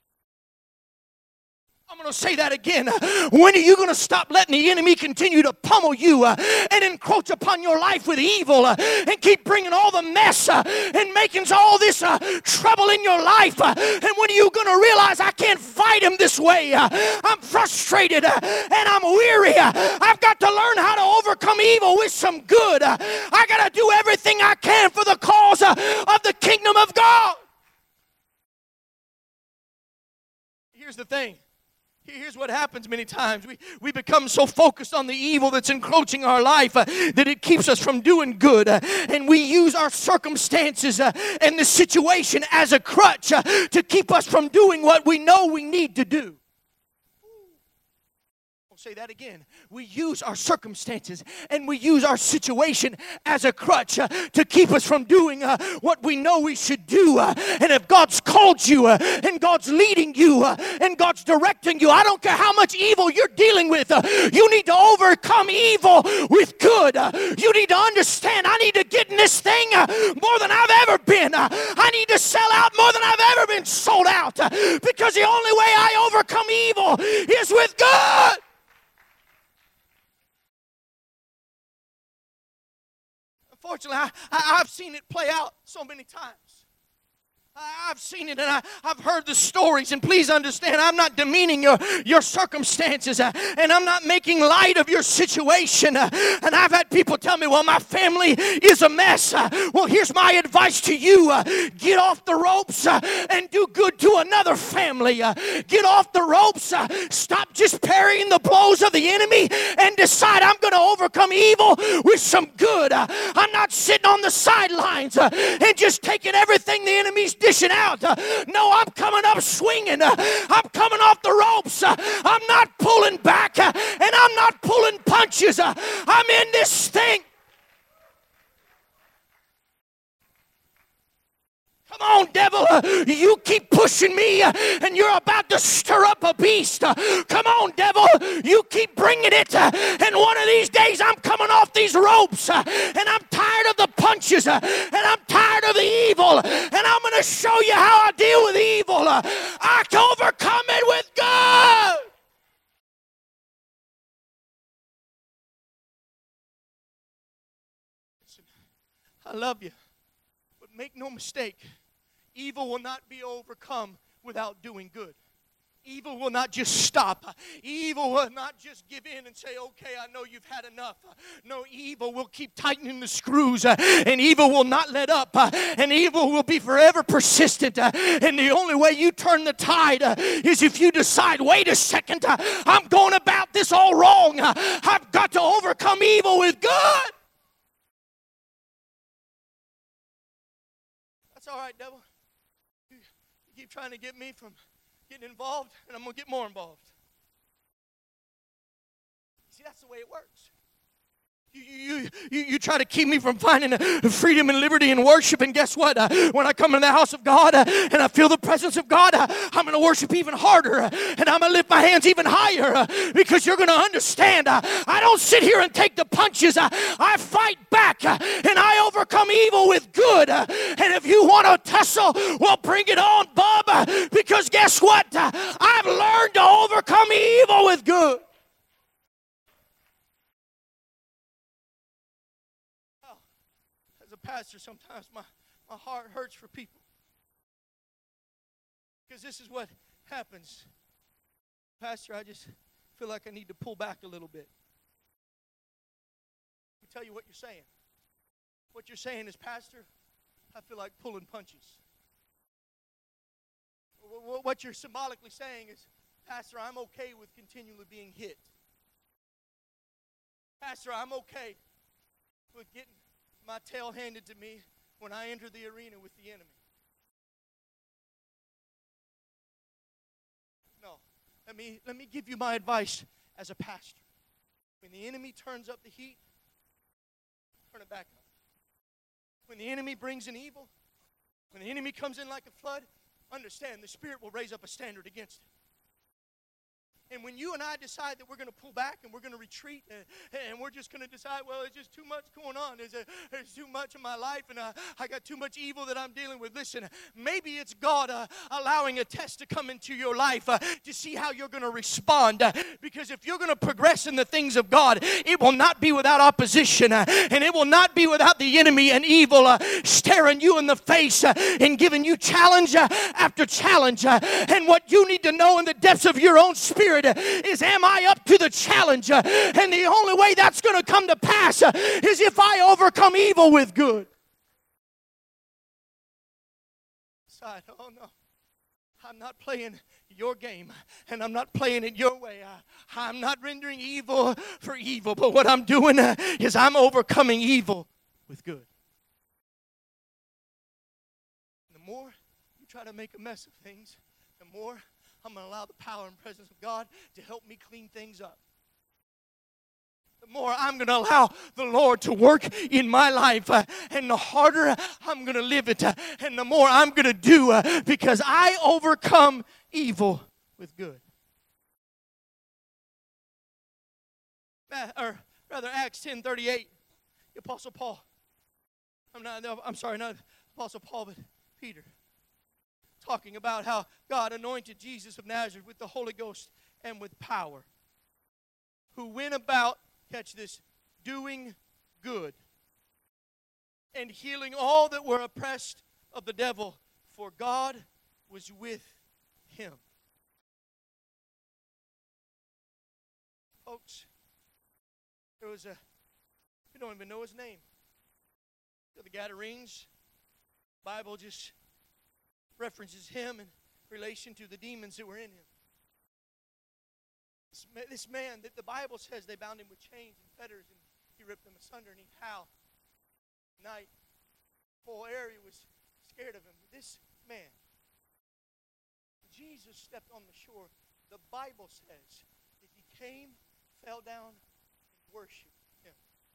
I'm going to say that again. When are you going to stop letting the enemy continue to pummel you uh, and encroach upon your life with evil uh, and keep bringing all the mess uh, and making all this uh, trouble in your life? Uh, and when are you going to realize I can't fight him this way? Uh, I'm frustrated uh, and I'm weary. Uh, I've got to learn how to overcome evil with some good. Uh, I got to do everything I can for the cause uh, of the kingdom of God. Here's the thing. Here's what happens many times. We, we become so focused on the evil that's encroaching our life uh, that it keeps us from doing good. Uh, and we use our circumstances uh, and the situation as a crutch uh, to keep us from doing what we know we need to do. Say that again. We use our circumstances and we use our situation as a crutch uh, to keep us from doing uh, what we know we should do. Uh, and if God's called you uh, and God's leading you uh, and God's directing you, I don't care how much evil you're dealing with, uh, you need to overcome evil with good. Uh, you need to understand, I need to get in this thing uh, more than I've ever been. Uh, I need to sell out more than I've ever been sold out uh, because the only way I overcome evil is with good. Unfortunately, I, I, I've seen it play out so many times. I've seen it and I, I've heard the stories, and please understand, I'm not demeaning your, your circumstances uh, and I'm not making light of your situation. Uh, and I've had people tell me, well, my family is a mess. Uh, well, here's my advice to you. Uh, get off the ropes uh, and do good to another family. Uh, get off the ropes. Uh, stop just parrying the blows of the enemy and decide I'm going to overcome evil with some good. Uh, I'm not sitting on the sidelines uh, and just taking everything the enemy's dishing out. Uh, no, I'm coming up swinging. Uh, I'm coming off the ropes. Uh, I'm not pulling back uh, and I'm not pulling punches. Uh, I'm in this thing. Come on, devil. Uh, you keep pushing me uh, and you're about to stir up a beast. Uh, come on, devil. You keep bringing it. Uh, and one of these days I'm coming off these ropes uh, and I'm tired of the punches uh, and I'm tired of the evil. And I'm going to show you how I deal with evil. Uh, I can overcome it with God. I love you. But make no mistake, evil will not be overcome without doing good. Evil will not just stop. Evil will not just give in and say, okay, I know you've had enough. No, evil will keep tightening the screws, and evil will not let up, and evil will be forever persistent. And the only way you turn the tide is if you decide, wait a second, I'm going about this all wrong. I've got to overcome evil with good. That's all right, devil. You keep trying to get me from getting involved, and I'm going to get more involved. See, that's the way it works. You, you, you, you try to keep me from finding freedom and liberty and worship, and guess what? Uh, when I come into the house of God uh, and I feel the presence of God, uh, I'm going to worship even harder, uh, and I'm going to lift my hands even higher, uh, because you're going to understand. Uh, I don't sit here and take the punches. Uh, I fight back, uh, and I overcome evil with good. Uh, and if you want to tussle, well, bring it on, bub, uh, because guess what? Uh, I've learned to overcome evil with good. Pastor, sometimes my, my heart hurts for people, because this is what happens. Pastor, I just feel like I need to pull back a little bit. Let me tell you what you're saying. What you're saying is, Pastor, I feel like pulling punches. What you're symbolically saying is, Pastor, I'm okay with continually being hit. Pastor, I'm okay with getting my tail handed to me when I enter the arena with the enemy. No. Let me, let me give you my advice as a pastor. When the enemy turns up the heat, turn it back up. When the enemy brings in evil, when the enemy comes in like a flood, understand the Spirit will raise up a standard against it. And when you and I decide that we're going to pull back and we're going to retreat, and, and we're just going to decide, well, it's just too much going on. There's, a, there's too much in my life, and uh, I got too much evil that I'm dealing with. Listen, maybe it's God uh, allowing a test to come into your life uh, to see how you're going to respond. Uh, because if you're going to progress in the things of God, it will not be without opposition, uh, and it will not be without the enemy and evil uh, staring you in the face uh, and giving you challenge uh, after challenge. Uh, and what you need to know in the depths of your own spirit is, am I up to the challenge? And the only way that's going to come to pass is if I overcome evil with good. Side, oh no, I'm not playing your game, and I'm not playing it your way. I, I'm not rendering evil for evil, but what I'm doing is I'm overcoming evil with good. The more you try to make a mess of things, the more I'm going to allow the power and presence of God to help me clean things up. The more I'm going to allow the Lord to work in my life, uh, and the harder I'm going to live it, uh, and the more I'm going to do, uh, because I overcome evil with good. Uh, or rather, Acts ten thirty-eight, the Apostle Paul. I'm not. No, I'm sorry, not Apostle Paul, but Peter. Talking about how God anointed Jesus of Nazareth with the Holy Ghost and with power, who went about, catch this, doing good and healing all that were oppressed of the devil, for God was with him. Folks, there was a, we don't even know his name. The Gadarenes, Bible just references him in relation to the demons that were in him. This, this man, that the Bible says they bound him with chains and fetters, and he ripped them asunder, and he howled. Night, the whole area was scared of him. But this man, Jesus stepped on the shore. The Bible says that he came, fell down, and worshiped him.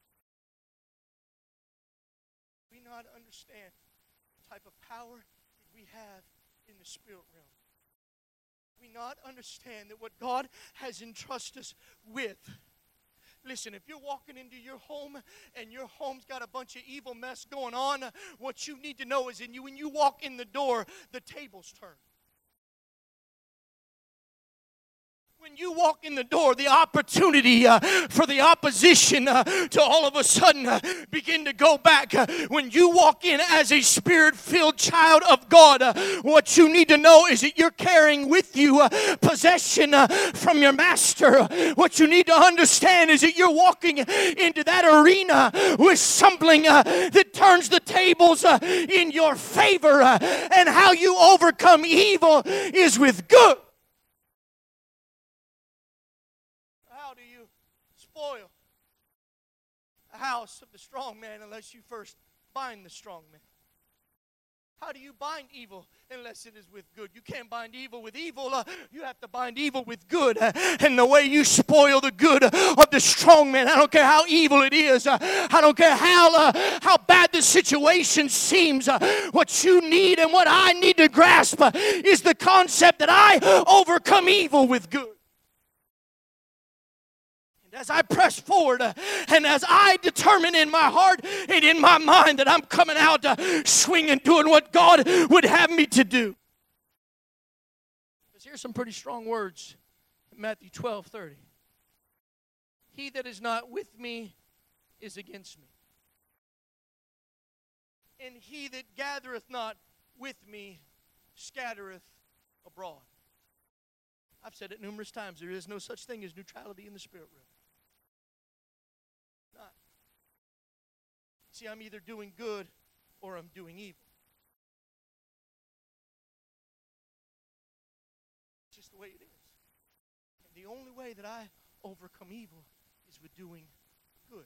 We not understand the type of power we have in the spirit realm. We not understand that what God has entrusted us with. Listen, if you're walking into your home and your home's got a bunch of evil mess going on, what you need to know is in you, when you walk in the door, the tables turn. When you walk in the door, the opportunity uh, for the opposition uh, to all of a sudden uh, begin to go back. Uh, when you walk in as a Spirit-filled child of God, uh, what you need to know is that you're carrying with you uh, possession uh, from your Master. What you need to understand is that you're walking into that arena with something uh, that turns the tables uh, in your favor. Uh, and how you overcome evil is with good. How do you spoil the house of the strong man unless you first bind the strong man? How do you bind evil unless it is with good? You can't bind evil with evil. Uh, you have to bind evil with good. Uh, and the way you spoil the good of the strong man, I don't care how evil it is. Uh, I don't care how, uh, how bad the situation seems. Uh, what you need and what I need to grasp uh, is the concept that I overcome evil with good. As I press forward uh, and as I determine in my heart and in my mind that I'm coming out uh, swinging, doing what God would have me to do. Because here's some pretty strong words in Matthew twelve thirty. He that is not with me is against me. And he that gathereth not with me scattereth abroad. I've said it numerous times. There is no such thing as neutrality in the spirit realm. Not. See, I'm either doing good or I'm doing evil. It's just the way it is. And the only way that I overcome evil is with doing good.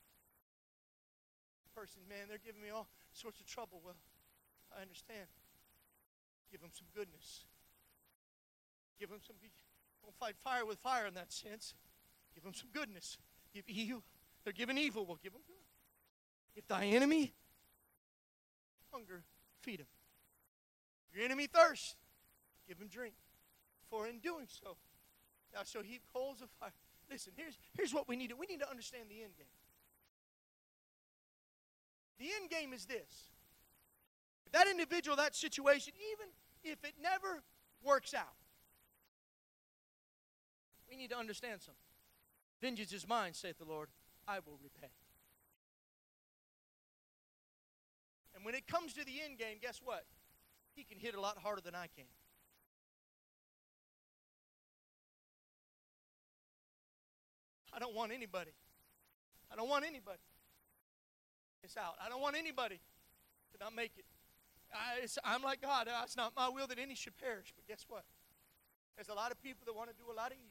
Person, man, they're giving me all sorts of trouble. Well, I understand. Give them some goodness. Give them some, don't fight fire with fire in that sense. Give them some goodness. Give evil. They're giving evil. Well, give them good. If thy enemy hunger, feed him. If your enemy thirst, give him drink. For in doing so, thou shalt heap coals of fire. Listen, here's, here's what we need to, we need to understand the end game. The end game is this. If that individual, that situation, even if it never works out, we need to understand something. Vengeance is mine, saith the Lord. I will repay. And when it comes to the end game, guess what? He can hit a lot harder than I can. I don't want anybody. I don't want anybody. It's out. I don't want anybody to not make it. I, it's, I'm like God. It's not my will that any should perish. But guess what? There's a lot of people that want to do a lot of evil.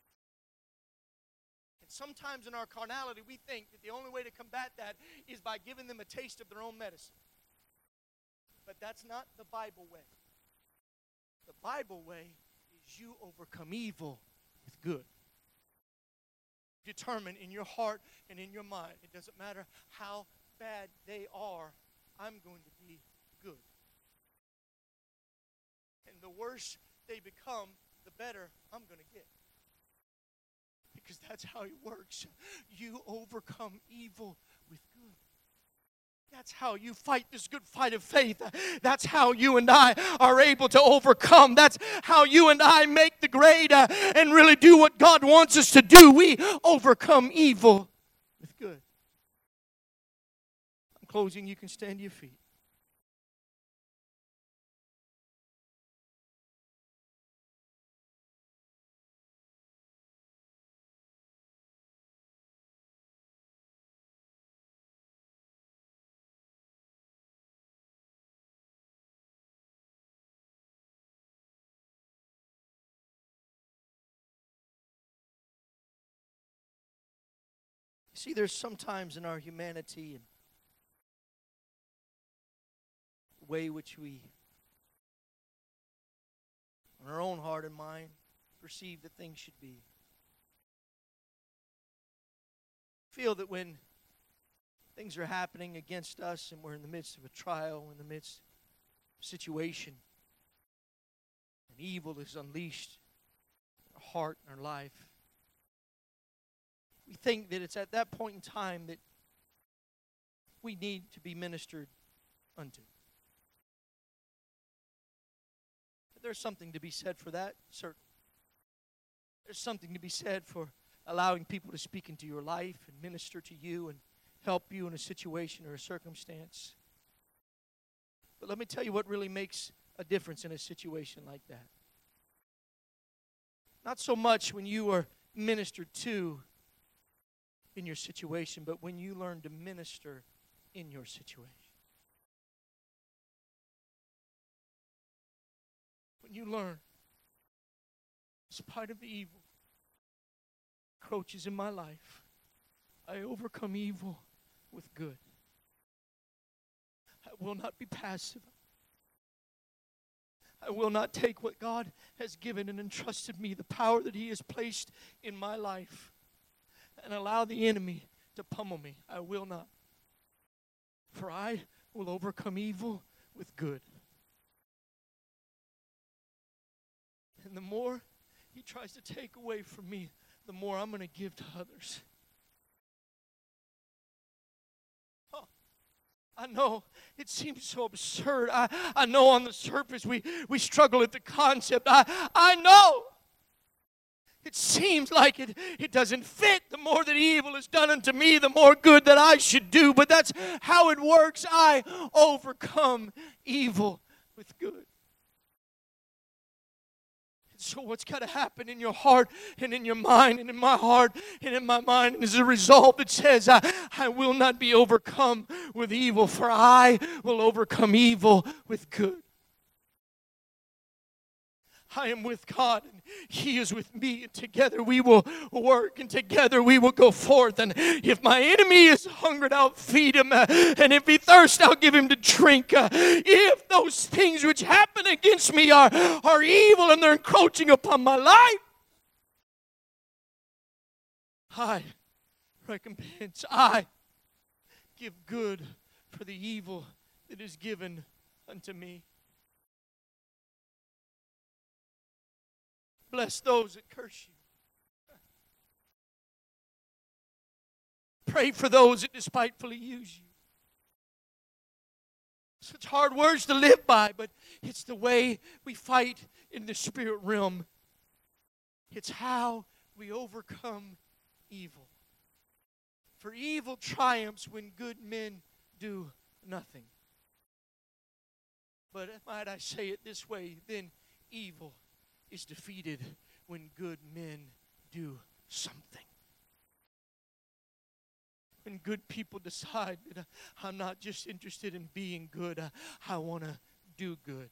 And sometimes in our carnality, we think that the only way to combat that is by giving them a taste of their own medicine. But that's not the Bible way. The Bible way is you overcome evil with good. Determine in your heart and in your mind, it doesn't matter how bad they are, I'm going to be good. And the worse they become, the better I'm going to get. Because that's how it works. You overcome evil with good. That's how you fight this good fight of faith. That's how you and I are able to overcome. That's how you and I make the grade uh, and really do what God wants us to do. We overcome evil with good. I'm closing. You can stand to your feet. See, there's sometimes in our humanity and the way which we, in our own heart and mind, perceive that things should be. Feel that when things are happening against us and we're in the midst of a trial, we're in the midst of a situation, and evil is unleashed in our heart and our life, we think that it's at that point in time that we need to be ministered unto. But there's something to be said for that, certainly. There's something to be said for allowing people to speak into your life and minister to you and help you in a situation or a circumstance. But let me tell you what really makes a difference in a situation like that. Not so much when you are ministered to in your situation, but when you learn to minister in your situation. When you learn, in spite of the evil encroaches in my life, I overcome evil with good. I will not be passive. I will not take what God has given and entrusted me, the power that He has placed in my life, and allow the enemy to pummel me. I will not. For I will overcome evil with good. And the more he tries to take away from me, the more I'm going to give to others. Oh, I know it seems so absurd. I, I know on the surface we, we struggle at the concept. I, I know it seems like it, it doesn't fit. The more that evil is done unto me, the more good that I should do. But that's how it works. I overcome evil with good. So what's got to happen in your heart and in your mind and in my heart and in my mind is a resolve that says, I, I will not be overcome with evil, for I will overcome evil with good. I am with God and He is with me, and together we will work and together we will go forth. And if my enemy is hungered, I'll feed him, uh, and if he thirsts, I'll give him to drink. Uh, if those things which happen against me are, are evil and they're encroaching upon my life, I recompense, I give good for the evil that is given unto me. Bless those that curse you. Pray for those that despitefully use you. Such hard words to live by, but it's the way we fight in the spirit realm. It's how we overcome evil. For evil triumphs when good men do nothing. But might I say it this way, then evil is defeated when good men do something. When good people decide that I'm not just interested in being good, I, I want to do good.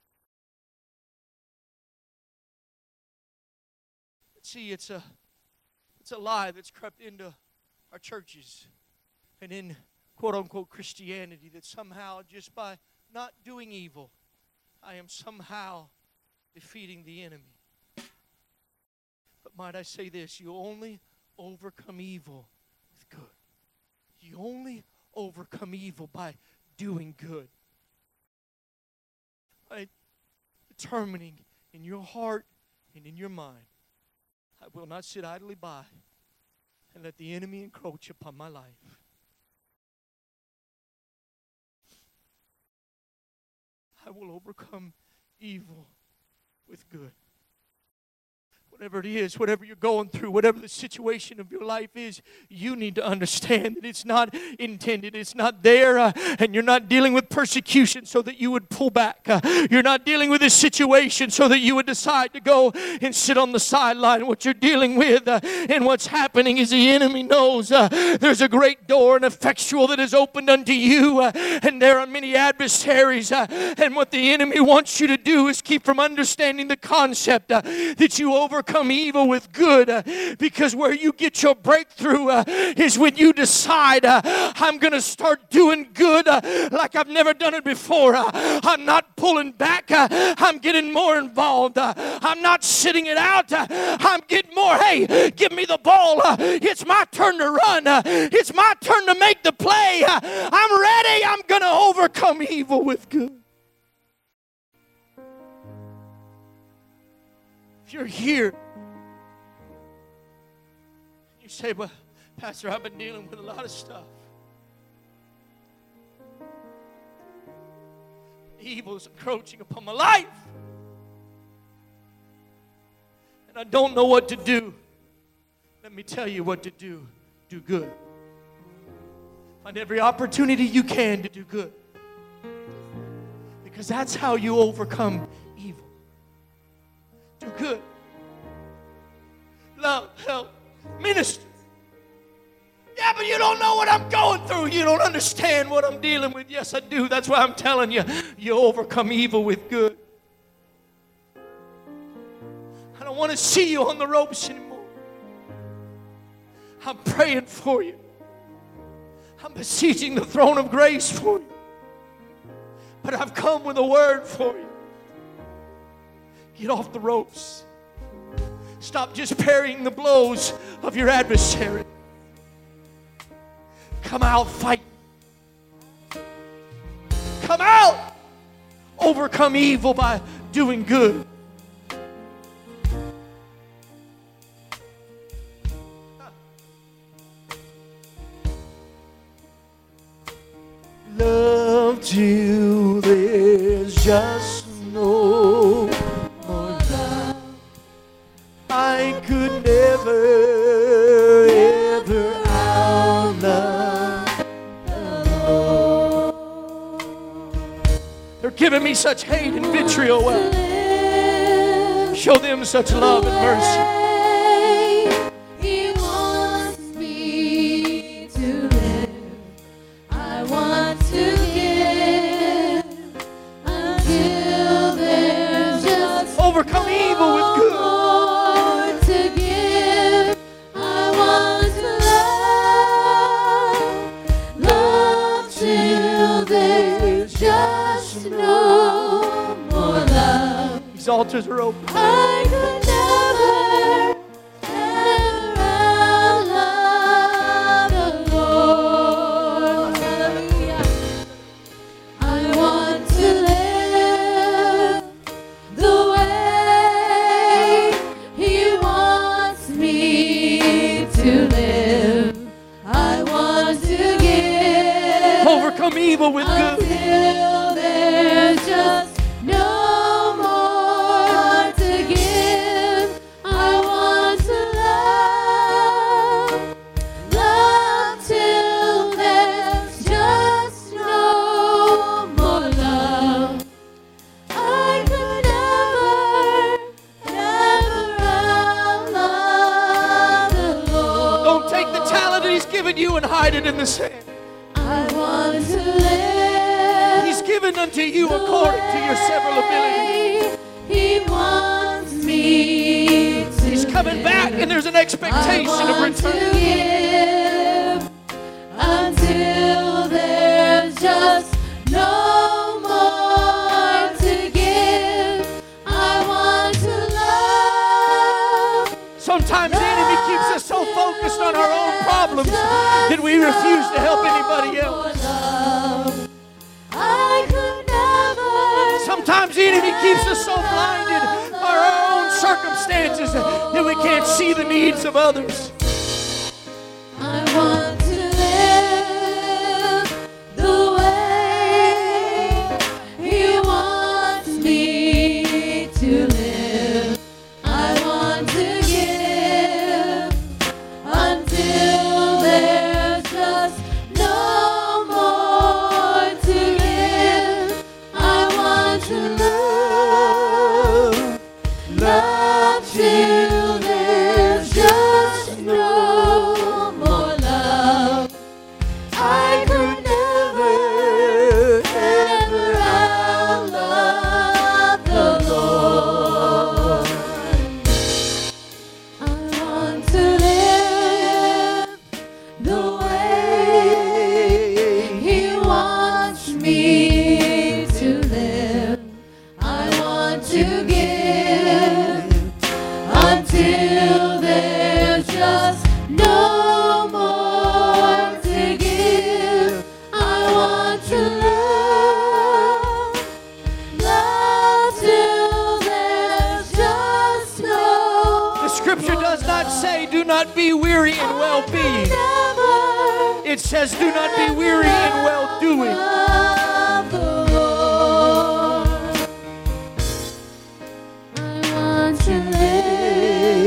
See, it's a it's a lie that's crept into our churches and in quote-unquote Christianity, that somehow just by not doing evil, I am somehow defeating the enemy. But might I say this, you only overcome evil with good. You only overcome evil by doing good. By determining in your heart and in your mind, I will not sit idly by and let the enemy encroach upon my life. I will overcome evil with good. Whatever it is, whatever you're going through, whatever the situation of your life is, you need to understand that it's not intended, it's not there, uh, and you're not dealing with persecution so that you would pull back. Uh, you're not dealing with this situation so that you would decide to go and sit on the sideline. What you're dealing with uh, and what's happening is the enemy knows uh, there's a great door and effectual that is opened unto you, uh, and there are many adversaries, uh, and what the enemy wants you to do is keep from understanding the concept uh, that you overcome Overcome evil with good, uh, because where you get your breakthrough uh, is when you decide uh, I'm going to start doing good uh, like I've never done it before. Uh, I'm not pulling back. Uh, I'm getting more involved. Uh, I'm not sitting it out. Uh, I'm getting more. Hey, give me the ball. Uh, it's my turn to run. Uh, it's my turn to make the play. Uh, I'm ready. I'm going to overcome evil with good. If you're here, you say, well, Pastor, I've been dealing with a lot of stuff. Evil is encroaching upon my life. And I don't know what to do, let me tell you what to do. Do good. Find every opportunity you can to do good. Because that's how you overcome evil. Do good. Love, help, minister. Yeah, but you don't know what I'm going through. You don't understand what I'm dealing with. Yes, I do. That's why I'm telling you. You overcome evil with good. I don't want to see you on the ropes anymore. I'm praying for you. I'm beseeching the throne of grace for you. But I've come with a word for you. Get off the ropes. Stop just parrying the blows of your adversary. Come out, fight. Come out. Overcome evil by doing good. Love till there's just no more love. I could never, ever outlove the Lord. They're giving me such hate and vitriol. Well, show them such love and mercy. Overcome evil with good. Lord, to give, I want to love, love till there's just no more love. These altars are open. I could never, ever outlove the Lord. Hallelujah. I want to live the way He wants me to live. I want to give. Overcome evil with good. Until there's just no more to give. I want to love, love till there's just no more love. I could never, never outlove the Lord. Don't take the talent that He's given you and hide it in the sand. I want to live. He's given unto you according to your several abilities. He wants me to He's coming back and there's an expectation I of want to return. give until there's just no more to give. I want to love. Sometimes the enemy keeps us so focused on our own problems that we refuse to help anybody else. I could never. Sometimes the enemy keeps us so blinded by our own circumstances that we can't see the needs of others. I want to live the way He wants me to live. I want to give until there's just no more to give. I want to love, love till there's just no more love. I could never, ever outlove the Lord. I want to live the way He wants me to live. I want to give until there's just no more to give. I want to love, love till there's just no. The scripture does not say, do not be weary in well-being. Never It says, do not be weary in well-doing. love the Lord. I want to live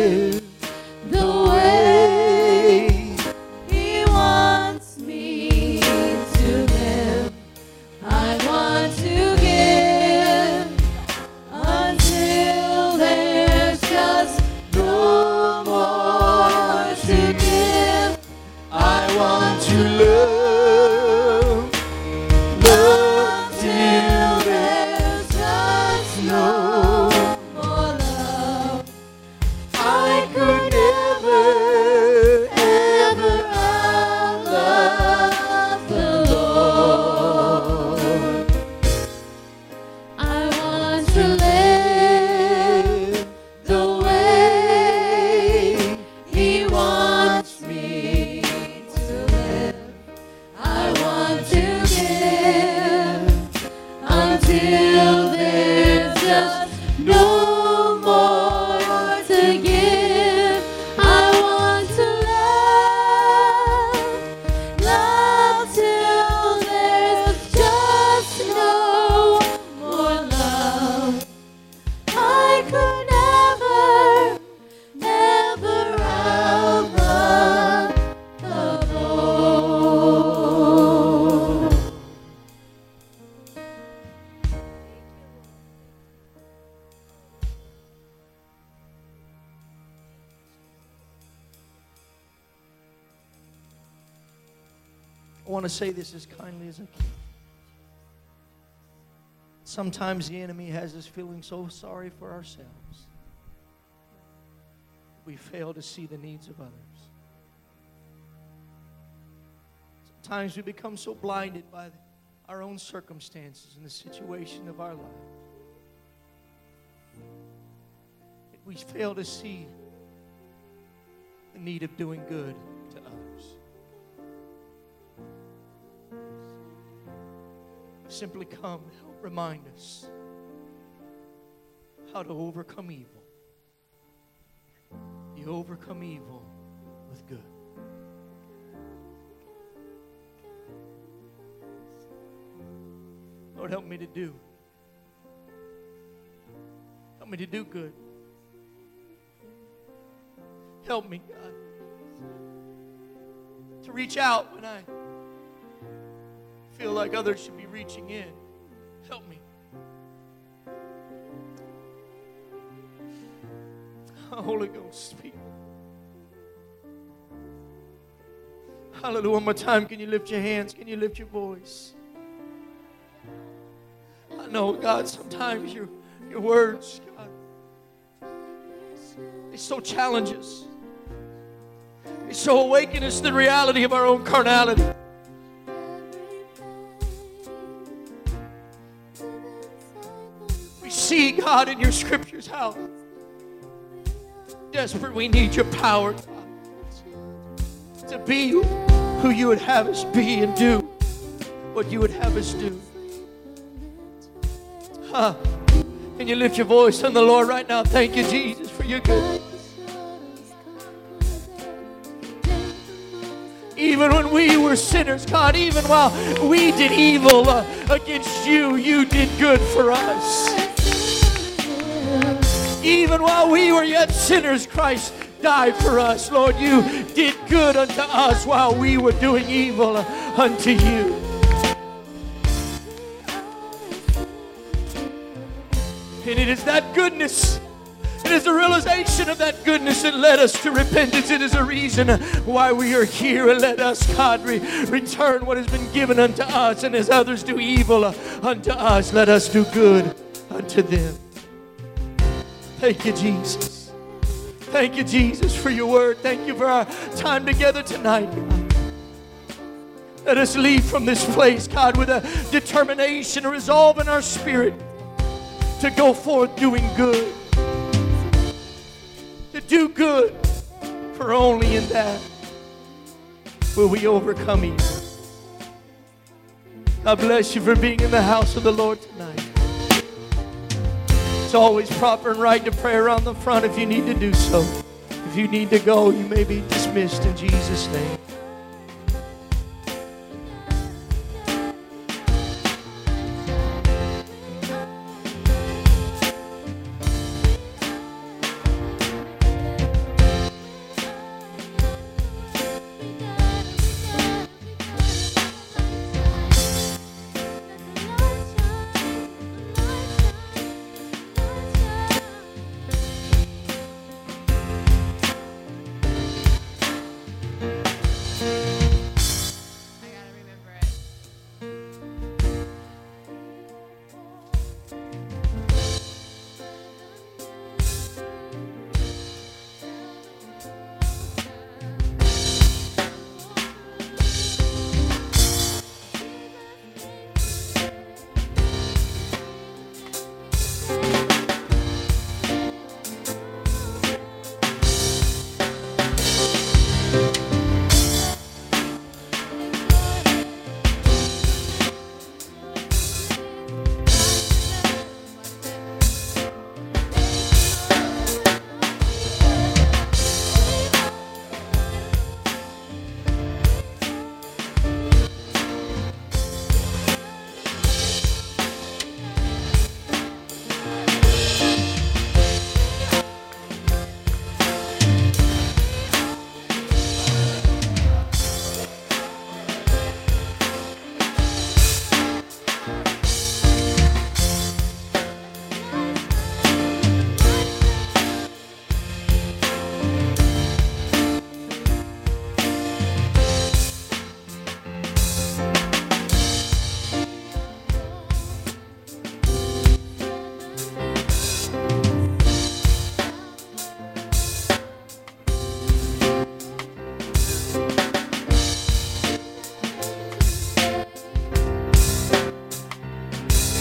want to say this as kindly as I can. Sometimes the enemy has us feeling so sorry for ourselves. We fail to see the needs of others. Sometimes we become so blinded by our own circumstances and the situation of our life that we fail to see the need of doing good to others. Simply come and help remind us how to overcome evil. You overcome evil with good. Lord, help me to do. Help me to do good. Help me, God, to reach out when I feel like others should be reaching in. Help me. Holy Ghost, speak. Hallelujah. One more time. Can you lift your hands? Can you lift your voice? I know, God, sometimes your, your words, God, they so challenge us. They so awaken us to the reality of our own carnality. We see, God, in your scriptures how desperate we need your power, God, to be who you would have us be and do what you would have us do. Huh. Can you lift your voice on the Lord right now? Thank you, Jesus, for your goodness. Even when we were sinners, God, even while we did evil uh, against you, you did good for us. Even while we were yet sinners, Christ died for us. Lord, you did good unto us while we were doing evil unto you. And it is that goodness, it is the realization of that goodness that led us to repentance. It is a reason why we are here. And let us, God, re- return what has been given unto us. And as others do evil unto us, let us do good unto them. Thank you, Jesus. Thank you, Jesus, for your word. Thank you for our time together tonight, God. Let us leave from this place, God, with a determination, a resolve in our spirit to go forth doing good. To do good, for only in that will we overcome evil. God bless you for being in the house of the Lord tonight. It's always proper and right to pray around the front if you need to do so. If you need to go, you may be dismissed in Jesus' name.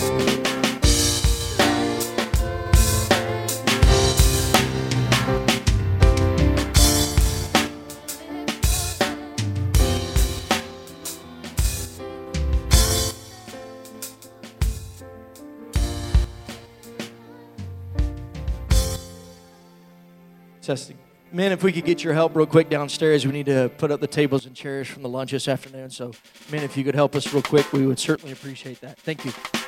Testing. Men, if we could get your help real quick downstairs, we need to put up the tables and chairs from the lunch this afternoon. So, men, if you could help us real quick, we would certainly appreciate that. Thank you.